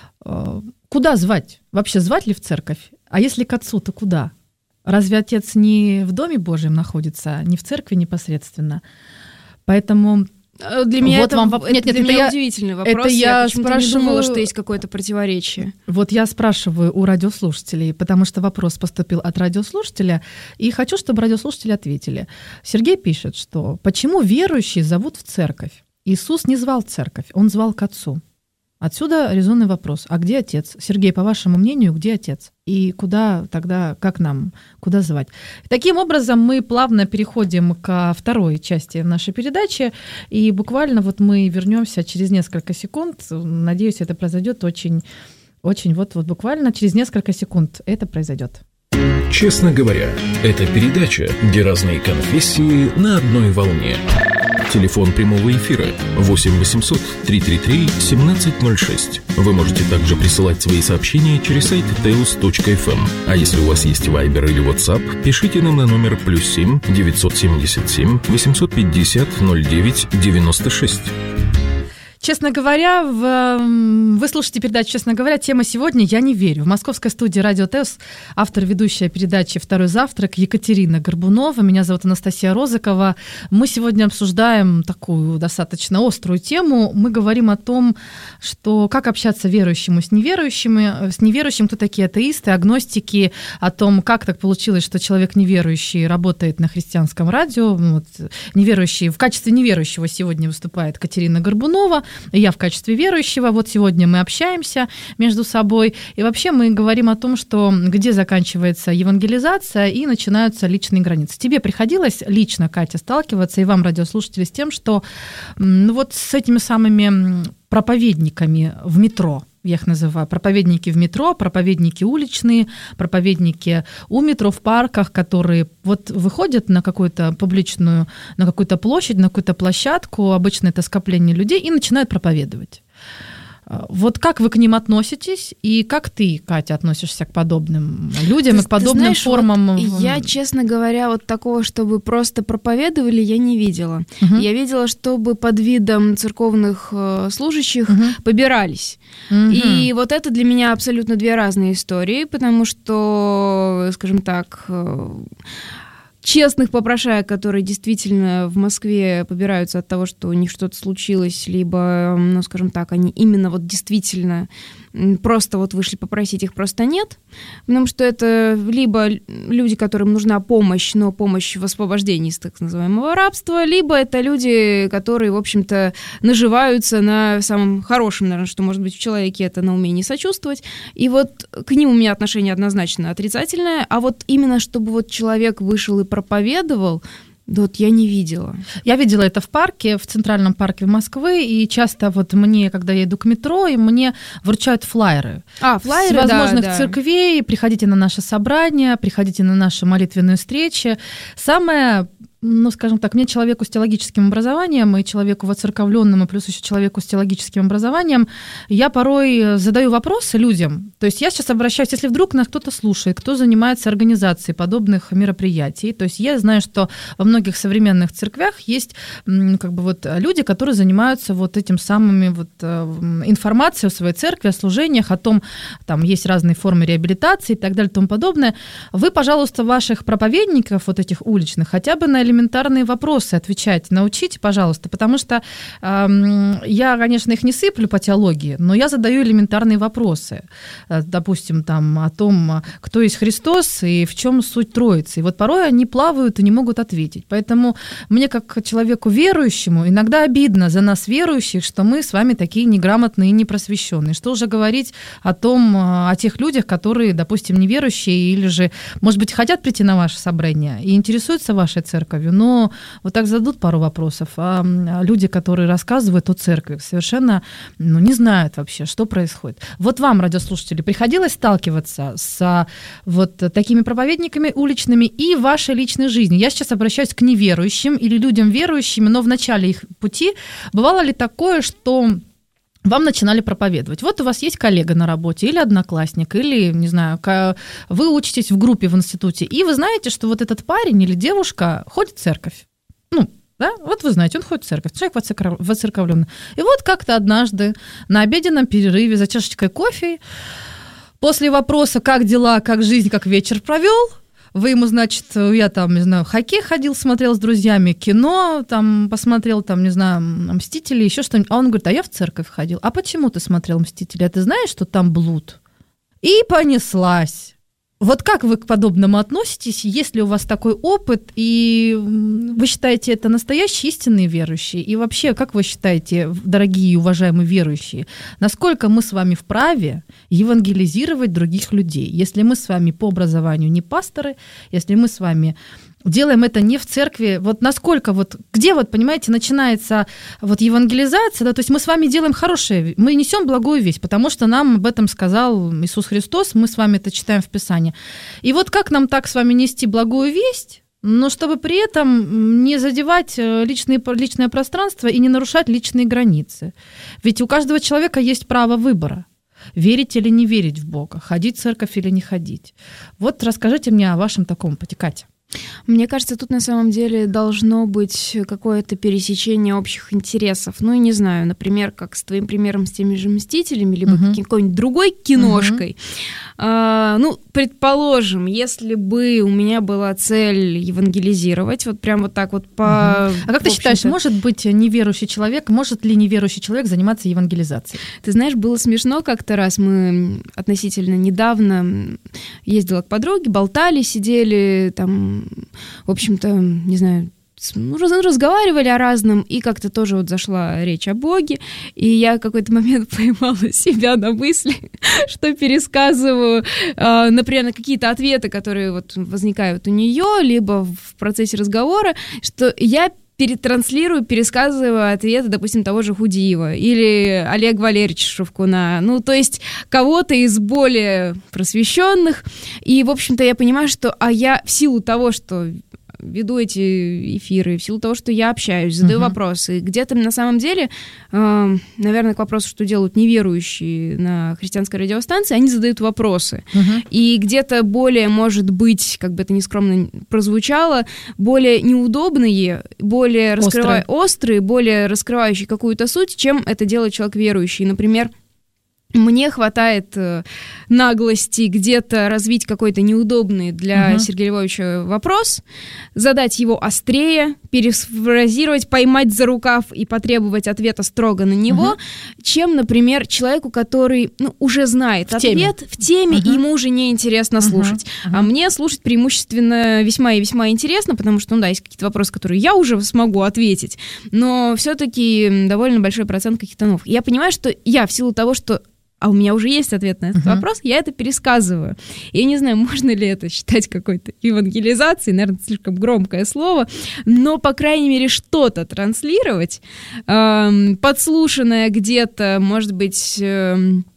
Speaker 2: Куда звать? Вообще звать ли в церковь? А если к Отцу, то куда? Разве Отец не в Доме Божьем находится, не в церкви непосредственно? Поэтому...
Speaker 3: Для меня
Speaker 2: вот
Speaker 3: это,
Speaker 2: вам...
Speaker 3: это,
Speaker 2: нет, нет,
Speaker 3: для
Speaker 2: это
Speaker 3: меня
Speaker 2: я,
Speaker 3: удивительный вопрос.
Speaker 2: Это я,
Speaker 3: я почему-то
Speaker 2: спрашиваю...
Speaker 3: не думала, что есть какое-то противоречие.
Speaker 2: Вот я спрашиваю у радиослушателей, потому что вопрос поступил от радиослушателя, и хочу, чтобы радиослушатели ответили. Сергей пишет, что почему верующие зовут в церковь? Иисус не звал в церковь, он звал к Отцу. Отсюда резонный вопрос. А где Отец? Сергей, по вашему мнению, где Отец? И куда тогда, как нам, куда звать? Таким образом, мы плавно переходим ко второй части нашей передачи, и буквально вот мы вернемся через несколько секунд. Надеюсь, это произойдет очень, очень вот, вот буквально через несколько секунд это произойдет.
Speaker 1: Честно говоря, это передача, где разные конфессии на одной волне. Телефон прямого эфира восемь восемьсот триста тридцать три семнадцать ноль шесть. Вы можете также присылать свои сообщения через сайт теос точка эф эм. А если у вас есть Viber или WhatsApp, пишите нам на номер плюс семь девятьсот семьдесят семь восемьсот пятьдесят ноль девять девяносто шесть.
Speaker 2: Честно говоря, в... вы слушаете передачу «Честно говоря». Тема сегодня «Я не верю». В московской студии «Радио Теос» автор ведущая передачи «Второй завтрак» Екатерина Горбунова. Меня зовут Анастасия Розыкова. Мы сегодня обсуждаем такую достаточно острую тему. Мы говорим о том, что как общаться верующему с неверующими, с неверующим, кто такие атеисты, агностики, о том, как так получилось, что человек неверующий работает на христианском радио. Вот, неверующий, в качестве неверующего сегодня выступает Екатерина Горбунова. и я в качестве верующего. Вот сегодня мы общаемся между собой, и вообще мы говорим о том, что где заканчивается евангелизация и начинаются личные границы. Тебе приходилось лично, Катя, сталкиваться, и вам, радиослушатели, с тем, что ну, вот с этими самыми проповедниками в метро, я их называю, проповедники в метро, проповедники уличные, проповедники у метро, в парках, которые вот выходят на какую-то публичную, на какую-то площадь, на какую-то площадку, обычно это скопление людей, и начинают проповедовать. Вот как вы к ним относитесь, и как ты, Катя, относишься к подобным людям ты, и к подобным знаешь, формам?
Speaker 3: Вот я, честно говоря, вот такого, чтобы просто проповедовали, я не видела. Угу. Я видела, чтобы под видом церковных служащих угу. побирались. Угу. И вот это для меня абсолютно две разные истории, потому что, скажем так, честных попрошаек, которые действительно в Москве побираются от того, что у них что-то случилось, либо, ну, скажем так, они именно вот действительно просто вот вышли попросить, их просто нет, потому что это либо люди, которым нужна помощь, но помощь в освобождении из так называемого рабства, либо это люди, которые, в общем-то, наживаются на самом хорошем, наверное, что может быть в человеке, это на умении сочувствовать, и вот к ним у меня отношение однозначно отрицательное, а вот именно чтобы вот человек вышел и проповедовал, да вот я не видела.
Speaker 2: Я видела это в парке, в Центральном парке Москвы, и часто вот мне, когда я иду к метро, и мне вручают флаеры.
Speaker 3: А, флаеры,
Speaker 2: с возможных
Speaker 3: да,
Speaker 2: церквей, да. Приходите на наши собрания, приходите на наши молитвенные встречи. Самое... ну, скажем так, мне, человеку с теологическим образованием и человеку воцерковленному, плюс еще человеку с теологическим образованием, я порой задаю вопросы людям. То есть я сейчас обращаюсь, если вдруг нас кто-то слушает, кто занимается организацией подобных мероприятий, то есть я знаю, что во многих современных церквях есть как бы вот люди, которые занимаются вот этим самыми вот информацией о своей церкви, о служениях, о том, там есть разные формы реабилитации и так далее и тому подобное. Вы, пожалуйста, ваших проповедников, вот этих уличных, хотя бы на элементарные вопросы отвечать, научите, пожалуйста, потому что э, я, конечно, их не сыплю по теологии, но я задаю элементарные вопросы, э, допустим, там, о том, кто есть Христос и в чем суть Троицы. И вот порой они плавают и не могут ответить. Поэтому мне, как человеку верующему, иногда обидно за нас, верующих, что мы с вами такие неграмотные и непросвещенные. Что уже говорить о том, о тех людях, которые, допустим, неверующие или же, может быть, хотят прийти на ваше собрание и интересуются вашей церковью, но вот так зададут пару вопросов, а люди, которые рассказывают о церкви, совершенно ну, не знают вообще, что происходит. Вот вам, радиослушатели, приходилось сталкиваться с вот такими проповедниками уличными и в вашей личной жизни? Я сейчас обращаюсь к неверующим или людям верующим, но в начале их пути бывало ли такое, что вам начинали проповедовать? Вот у вас есть коллега на работе или одноклассник, или, не знаю, вы учитесь в группе в институте, и вы знаете, что вот этот парень или девушка ходит в церковь. Ну, да, вот вы знаете, он ходит в церковь, человек воцерковленный. И вот как-то однажды на обеденном перерыве за чашечкой кофе, после вопроса, как дела, как жизнь, как вечер провел, вы ему, значит, я там, не знаю, хоккей ходил, смотрел с друзьями, кино там посмотрел, там, не знаю, «Мстители», еще что-нибудь. А он говорит, а я в церковь ходил. А почему ты смотрел «Мстители»? А ты знаешь, что там блуд? И понеслась. Вот как вы к подобному относитесь, есть ли у вас такой опыт, и вы считаете это настоящие истинные верующие? И вообще, как вы считаете, дорогие и уважаемые верующие, насколько мы с вами вправе евангелизировать других людей, если мы с вами по образованию не пасторы, если мы с вами делаем это не в церкви, вот насколько, вот где, вот, понимаете, начинается вот евангелизация, да, то есть мы с вами делаем хорошее, мы несем благую весть, потому что нам об этом сказал Иисус Христос, мы с вами это читаем в Писании. И вот как нам так с вами нести благую весть, но чтобы при этом не задевать личные, личное пространство и не нарушать личные границы? Ведь у каждого человека есть право выбора. Верить или не верить в Бога, ходить в церковь или не ходить. Вот расскажите мне о вашем таком опыте, Катя.
Speaker 3: Мне кажется, тут на самом деле должно быть какое-то пересечение общих интересов. Ну, и не знаю, например, как с твоим примером с теми же «Мстителями», либо uh-huh. какой-нибудь другой киношкой. Uh-huh. А, ну, предположим, если бы у меня была цель евангелизировать, вот прям вот так вот по... Uh-huh.
Speaker 2: А как ты считаешь, может быть неверующий человек, может ли неверующий человек заниматься евангелизацией?
Speaker 3: Ты знаешь, было смешно как-то раз, мы относительно недавно ездила к подруге, болтали, сидели там... В общем-то, не знаю, ну, разговаривали о разном, и как-то тоже вот зашла речь о Боге, и я в какой-то момент поймала себя на мысли, что пересказываю, э, например, на какие-то ответы, которые вот возникают у нее, либо в процессе разговора, что я перетранслирую, пересказываю ответы, допустим, того же Худиева или Олега Валерьевича Шевкуна, ну, то есть кого-то из более просвещенных, и, в общем-то, я понимаю, что, а я в силу того, что веду эти эфиры, в силу того, что я общаюсь, задаю uh-huh. вопросы. Где-то на самом деле, э, наверное, к вопросу, что делают неверующие на христианской радиостанции, они задают вопросы. Uh-huh. И где-то более, может быть, как бы это нескромно прозвучало, более неудобные, более раскрыва... острые. острые, более раскрывающие какую-то суть, чем это делает человек верующий. Например, мне хватает э, наглости где-то развить какой-то неудобный для uh-huh. Сергея Львовича вопрос, задать его острее, перефразировать, поймать за рукав и потребовать ответа строго на него, uh-huh. чем, например, человеку, который ну, уже знает в ответ теме. в теме, uh-huh. и ему уже неинтересно uh-huh. слушать. Uh-huh. А мне слушать преимущественно весьма и весьма интересно, потому что, ну да, есть какие-то вопросы, которые я уже смогу ответить, но все-таки довольно большой процент каких-то новых. Я понимаю, что я в силу того, что а у меня уже есть ответ на этот uh-huh. вопрос, я это пересказываю. Я не знаю, можно ли это считать какой-то евангелизацией, наверное, это слишком громкое слово, но, по крайней мере, что-то транслировать, эм, подслушанное где-то, может быть, эм,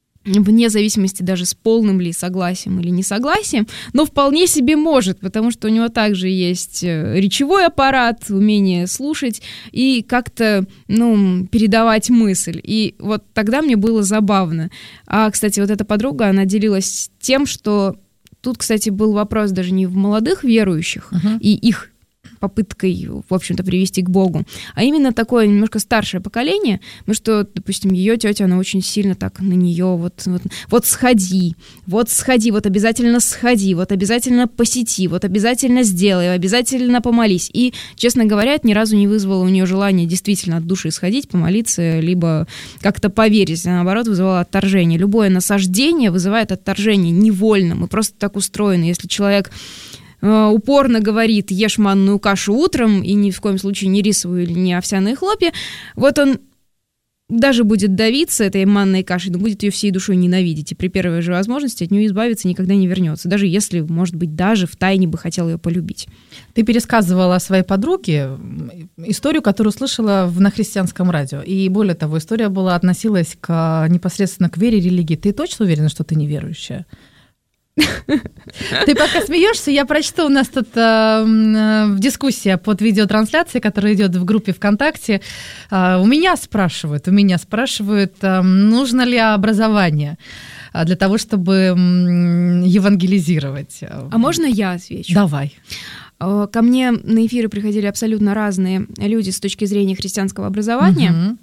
Speaker 3: вне зависимости даже с полным ли согласием или несогласием, но вполне себе может, потому что у него также есть речевой аппарат, умение слушать и как-то, ну, передавать мысль. И вот тогда мне было забавно. А, кстати, вот эта подруга, она делилась тем, что тут, кстати, был вопрос даже не в молодых верующих uh-huh. и их попыткой, в общем-то, привести к Богу, а именно такое немножко старшее поколение, потому что, допустим, ее тетя, она очень сильно так на нее вот, вот, вот сходи, вот сходи, вот обязательно сходи, вот обязательно посети, вот обязательно сделай, обязательно помолись. И, честно говоря, это ни разу не вызвало у нее желания действительно от души сходить, помолиться, либо как-то поверить, а наоборот, вызывало отторжение. Любое насаждение вызывает отторжение невольно, мы просто так устроены. Если человек упорно говорит, ешь манную кашу утром и ни в коем случае не рисовую или не овсяные хлопья, вот он даже будет давиться этой манной кашей, но будет ее всей душой ненавидеть, и при первой же возможности от нее избавиться никогда не вернется, даже если, может быть, даже втайне бы хотел ее полюбить.
Speaker 2: Ты пересказывала своей подруге историю, которую слышала на христианском радио, и более того, история была, относилась к, непосредственно к вере, религии. Ты точно уверена, что ты неверующая? Ты пока смеешься, я прочту, у нас тут э, дискуссия под видеотрансляцией, которая идет в группе ВКонтакте. Э, у меня спрашивают, у меня спрашивают, э, нужно ли образование для того, чтобы э, евангелизировать.
Speaker 3: А можно я отвечу?
Speaker 2: Давай.
Speaker 3: Ко мне на эфиры приходили абсолютно разные люди с точки зрения христианского образования. Угу.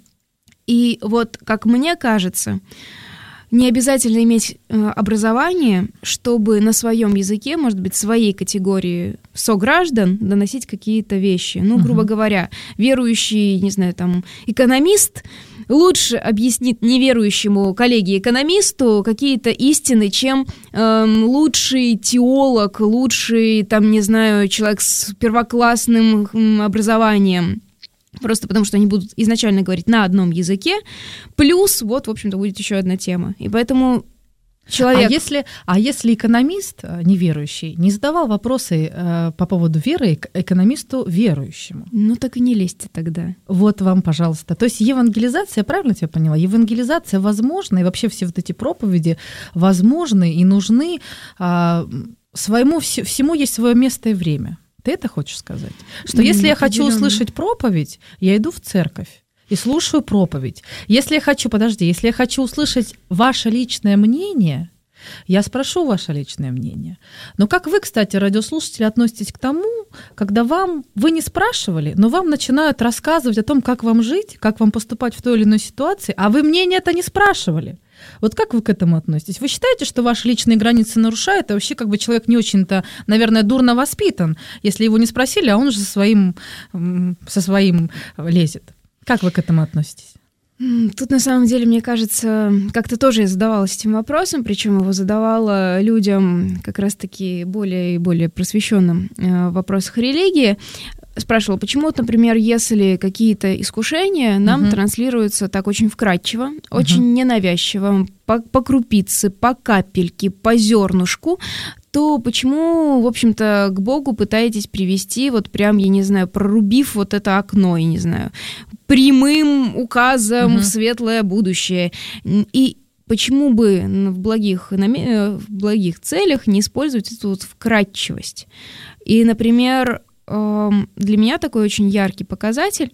Speaker 3: И вот, как мне кажется, не обязательно иметь э, образование, чтобы на своем языке, может быть, своей категории сограждан доносить какие-то вещи. Ну, грубо uh-huh. говоря, верующий, не знаю, там, экономист лучше объяснит неверующему коллеге-экономисту какие-то истины, чем э, лучший теолог, лучший, там, не знаю, человек с первоклассным м, образованием. Просто потому, что они будут изначально говорить на одном языке, плюс, вот, в общем-то, будет еще одна тема. И поэтому человек...
Speaker 2: А если, а если экономист неверующий не задавал вопросы э, по поводу веры к экономисту верующему?
Speaker 3: Ну, так и не лезьте тогда.
Speaker 2: Вот вам, пожалуйста. То есть евангелизация, правильно тебя поняла? Евангелизация возможна, и вообще все вот эти проповеди возможны и нужны. Э, своему, всему есть свое место и время. Ты это хочешь сказать? Что если я хочу услышать проповедь, я иду в церковь и слушаю проповедь. Если я хочу, подожди, если я хочу услышать ваше личное мнение, я спрошу ваше личное мнение. Но как вы, кстати, радиослушатели, относитесь к тому, когда вам, вы не спрашивали, но вам начинают рассказывать о том, как вам жить, как вам поступать в той или иной ситуации, а вы мнение это не спрашивали? Вот как вы к этому относитесь? Вы считаете, что ваши личные границы нарушают, а вообще как бы человек не очень-то, наверное, дурно воспитан, если его не спросили, а он же со своим, со своим лезет? Как вы к этому относитесь?
Speaker 3: Тут, на самом деле, мне кажется, как-то тоже я задавалась этим вопросом, причем его задавала людям как раз-таки более и более просвещенным в вопросах религии. спрашивала, почему, вот, например, если какие-то искушения нам
Speaker 2: Мгм.
Speaker 3: транслируются так очень вкратчиво,
Speaker 2: Мгм.
Speaker 3: очень ненавязчиво, по, по крупице, по капельке, по зернышку, то почему, в общем-то, к Богу пытаетесь привести, вот прям, я не знаю, прорубив вот это окно, я не знаю, прямым указом
Speaker 2: Мгм.
Speaker 3: в светлое будущее. И почему бы в благих, наме- в благих целях не использовать эту вот вкратчивость? И, например, эм, для меня такой очень яркий показатель,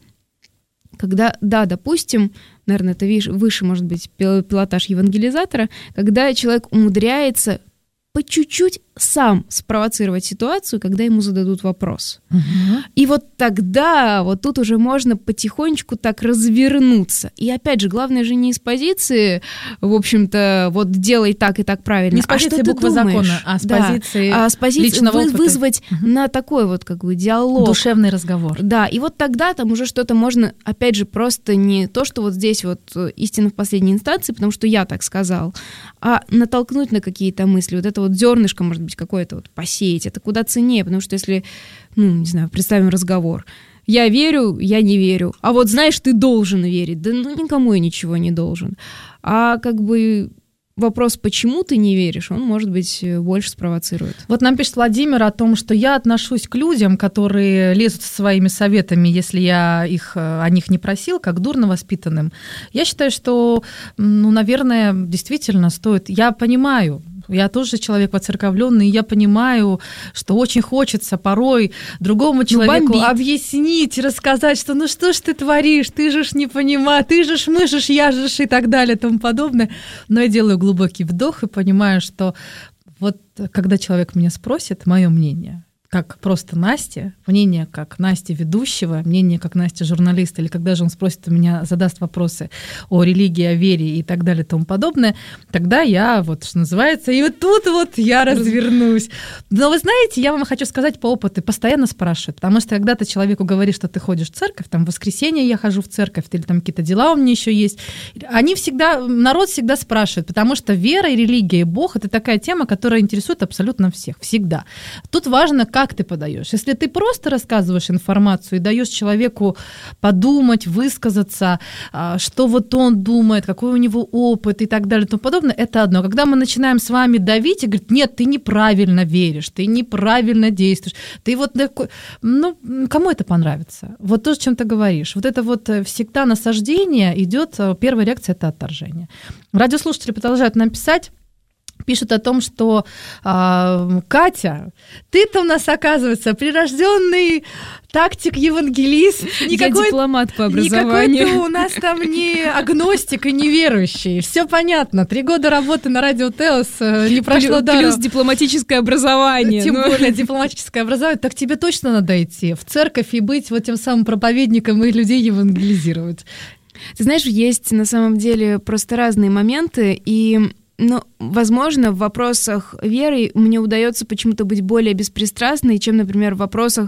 Speaker 3: когда, да, допустим, наверное, это виш- выше, может быть, пил- пилотаж евангелизатора, когда человек умудряется по чуть-чуть сам спровоцировать ситуацию, когда ему зададут вопрос.
Speaker 2: Мгм.
Speaker 3: И вот тогда, вот тут уже можно потихонечку так развернуться. И опять же, главное же не из позиции, в общем-то, вот делай так и так правильно.
Speaker 2: Не с позиции
Speaker 3: а что ты
Speaker 2: буквы
Speaker 3: думаешь?
Speaker 2: закона, а с
Speaker 3: Да.
Speaker 2: позиции
Speaker 3: а с позиции
Speaker 2: личного
Speaker 3: вы-
Speaker 2: опыта.
Speaker 3: вызвать
Speaker 2: Мгм.
Speaker 3: на такой вот как бы диалог.
Speaker 2: Душевный разговор.
Speaker 3: Да, и вот тогда там уже что-то можно, опять же, просто не то, что вот здесь вот э, истина в последней инстанции, потому что я так сказал, а натолкнуть на какие-то мысли. Вот это вот зернышко, может быть, какое-то вот посеять. Это куда ценнее, потому что если, ну, не знаю, представим разговор. Я верю, я не верю. А вот знаешь, ты должен верить. Да ну никому я ничего не должен. А как бы вопрос, почему ты не веришь, он, может быть, больше спровоцирует.
Speaker 2: Вот нам пишет Владимир о том, что я отношусь к людям, которые лезут со своими советами, если я их, о них не просил, как дурно воспитанным. Я считаю, что, ну, наверное, действительно стоит... Я понимаю, я тоже человек воцерковленный, и я понимаю, что очень хочется порой другому человеку
Speaker 3: бомбит.
Speaker 2: объяснить, рассказать, что ну что ж ты творишь, ты же ж не понимаешь, ты же ж мышишь, я же ж и так далее и тому подобное. Но я делаю глубокий вдох и понимаю, что вот когда человек меня спросит мое мнение, как просто Настя, мнение как Насти ведущего, мнение как Настя журналиста, или когда же он спросит у меня, задаст вопросы о религии, о вере и так далее и тому подобное, тогда я, вот что называется, и вот тут вот я развернусь. Но вы знаете, я вам хочу сказать по опыту, постоянно спрашивают, потому что когда ты человеку говоришь, что ты ходишь в церковь, там в воскресенье я хожу в церковь, или там какие-то дела у меня еще есть, они всегда, народ всегда спрашивает, потому что вера и религия, и Бог — это такая тема, которая интересует абсолютно всех, всегда. Тут важно, как ты подаешь. Если ты просто рассказываешь информацию и даешь человеку подумать, высказаться, что вот он думает, какой у него опыт и так далее и тому подобное, это одно. Когда мы начинаем с вами давить и говорить, нет, ты неправильно веришь, ты неправильно действуешь, ты вот такой... Ну, кому это понравится? Вот то, о чем ты говоришь. Вот это вот всегда насаждение идет, первая реакция — это отторжение. Радиослушатели продолжают нам писать. Пишут о том, что э, Катя, ты-то у нас, оказывается, прирожденный тактик-евангелист.
Speaker 3: Я дипломат по образованию.
Speaker 2: Никакой ты у нас там не агностик и неверующий. Все понятно. Три года работы на радио Теос не прошло даром.
Speaker 3: Плюс дипломатическое образование.
Speaker 2: Тем
Speaker 3: ну.
Speaker 2: более дипломатическое образование. Так тебе точно надо идти в церковь и быть вот тем самым проповедником и людей евангелизировать.
Speaker 3: Ты знаешь, есть на самом деле просто разные моменты, и... Ну, возможно, в вопросах веры мне удается почему-то быть более беспристрастной, чем, например, в вопросах,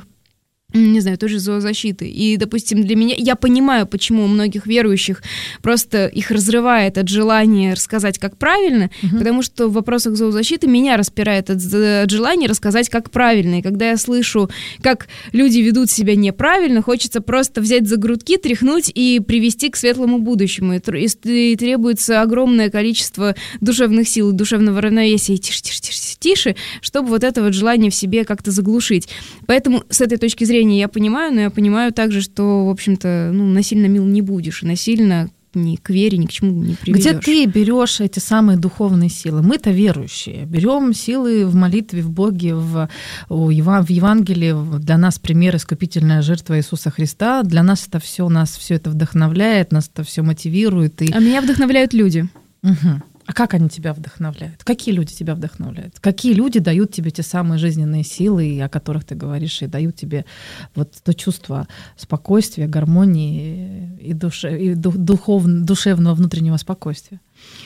Speaker 3: не знаю, той же зоозащиты. И, допустим, для меня... Я понимаю, почему у многих верующих просто их разрывает от желания рассказать, как правильно, угу. потому что в вопросах зоозащиты меня распирает от, от желания рассказать, как правильно. И когда я слышу, как люди ведут себя неправильно, хочется просто взять за грудки, тряхнуть и привести к светлому будущему. И, и, и требуется огромное количество душевных сил, душевного равновесия, и тише, тише, тише, тише, чтобы вот это вот желание в себе как-то заглушить. Поэтому с этой точки зрения я понимаю, но я понимаю также, что, в общем-то, ну, насильно мил не будешь, и насильно ни к вере, ни к чему не приведешь.
Speaker 2: Где ты берешь эти самые духовные силы? Мы-то верующие. Берем силы в молитве, в Боге, в, в Евангелии. Для нас пример — искупительная жертва Иисуса Христа. Для нас это все, нас все это вдохновляет, нас это все мотивирует. И...
Speaker 3: А меня вдохновляют люди.
Speaker 2: Угу. А как они тебя вдохновляют? Какие люди тебя вдохновляют? Какие люди дают тебе те самые жизненные силы, о которых ты говоришь, и дают тебе вот то чувство спокойствия, гармонии и, душе, и духов, душевного внутреннего спокойствия?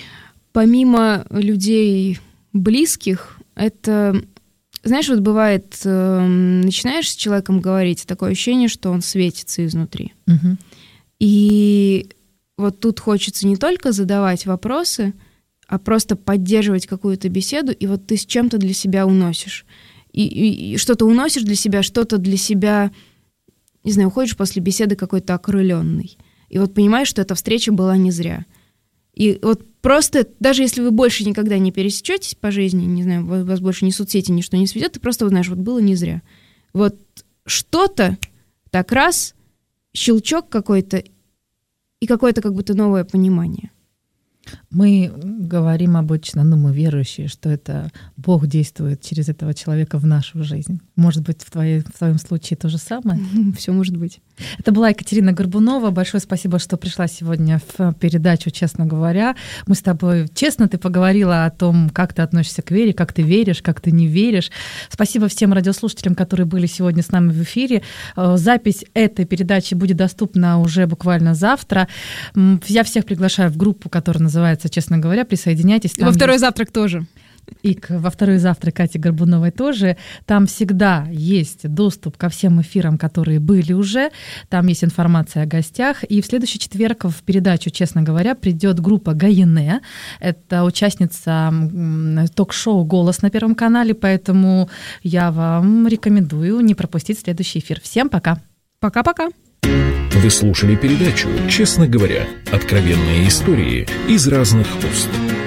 Speaker 3: Помимо людей близких, это... Знаешь, вот бывает, э, начинаешь с человеком говорить, такое ощущение, что он светится изнутри.
Speaker 2: Угу. И
Speaker 3: вот тут хочется не только задавать вопросы, а просто поддерживать какую-то беседу, и вот ты с чем-то для себя уносишь. И, и, и что-то уносишь для себя, что-то для себя не знаю, уходишь после беседы какой-то окрыленный. И вот понимаешь, что эта встреча была не зря. И вот просто, даже если вы больше никогда не пересечетесь по жизни, не знаю, вас больше ни соцсети, ничто не сведет, ты просто знаешь, вот было не зря. Вот что-то так раз, щелчок какой-то и какое-то как будто новое понимание.
Speaker 2: Мы говорим обычно, ну, мы верующие, что это Бог действует через этого человека в нашу жизнь. Может быть, в, твоей, в твоем случае то же самое?
Speaker 3: Все может быть.
Speaker 2: Это была Екатерина Горбунова. Большое спасибо, что пришла сегодня в передачу «Честно говоря». Мы с тобой, честно, ты поговорила о том, как ты относишься к вере, как ты веришь, как ты не веришь. Спасибо всем радиослушателям, которые были сегодня с нами в эфире. Запись этой передачи будет доступна уже буквально завтра. Я всех приглашаю в группу, которая называется «Честно говоря». Присоединяйтесь.
Speaker 3: Там Во второй есть... завтрак тоже.
Speaker 2: И к, во второй завтрак Кати Горбуновой тоже. Там всегда есть доступ ко всем эфирам, которые были уже. Там есть информация о гостях. И в следующий четверг в передачу «Честно говоря» придет группа Гаине. Это участница ток-шоу «Голос» на Первом канале. Поэтому я вам рекомендую не пропустить следующий эфир. Всем пока.
Speaker 3: Пока-пока.
Speaker 1: Вы слушали передачу «Честно говоря». Откровенные истории из разных уст.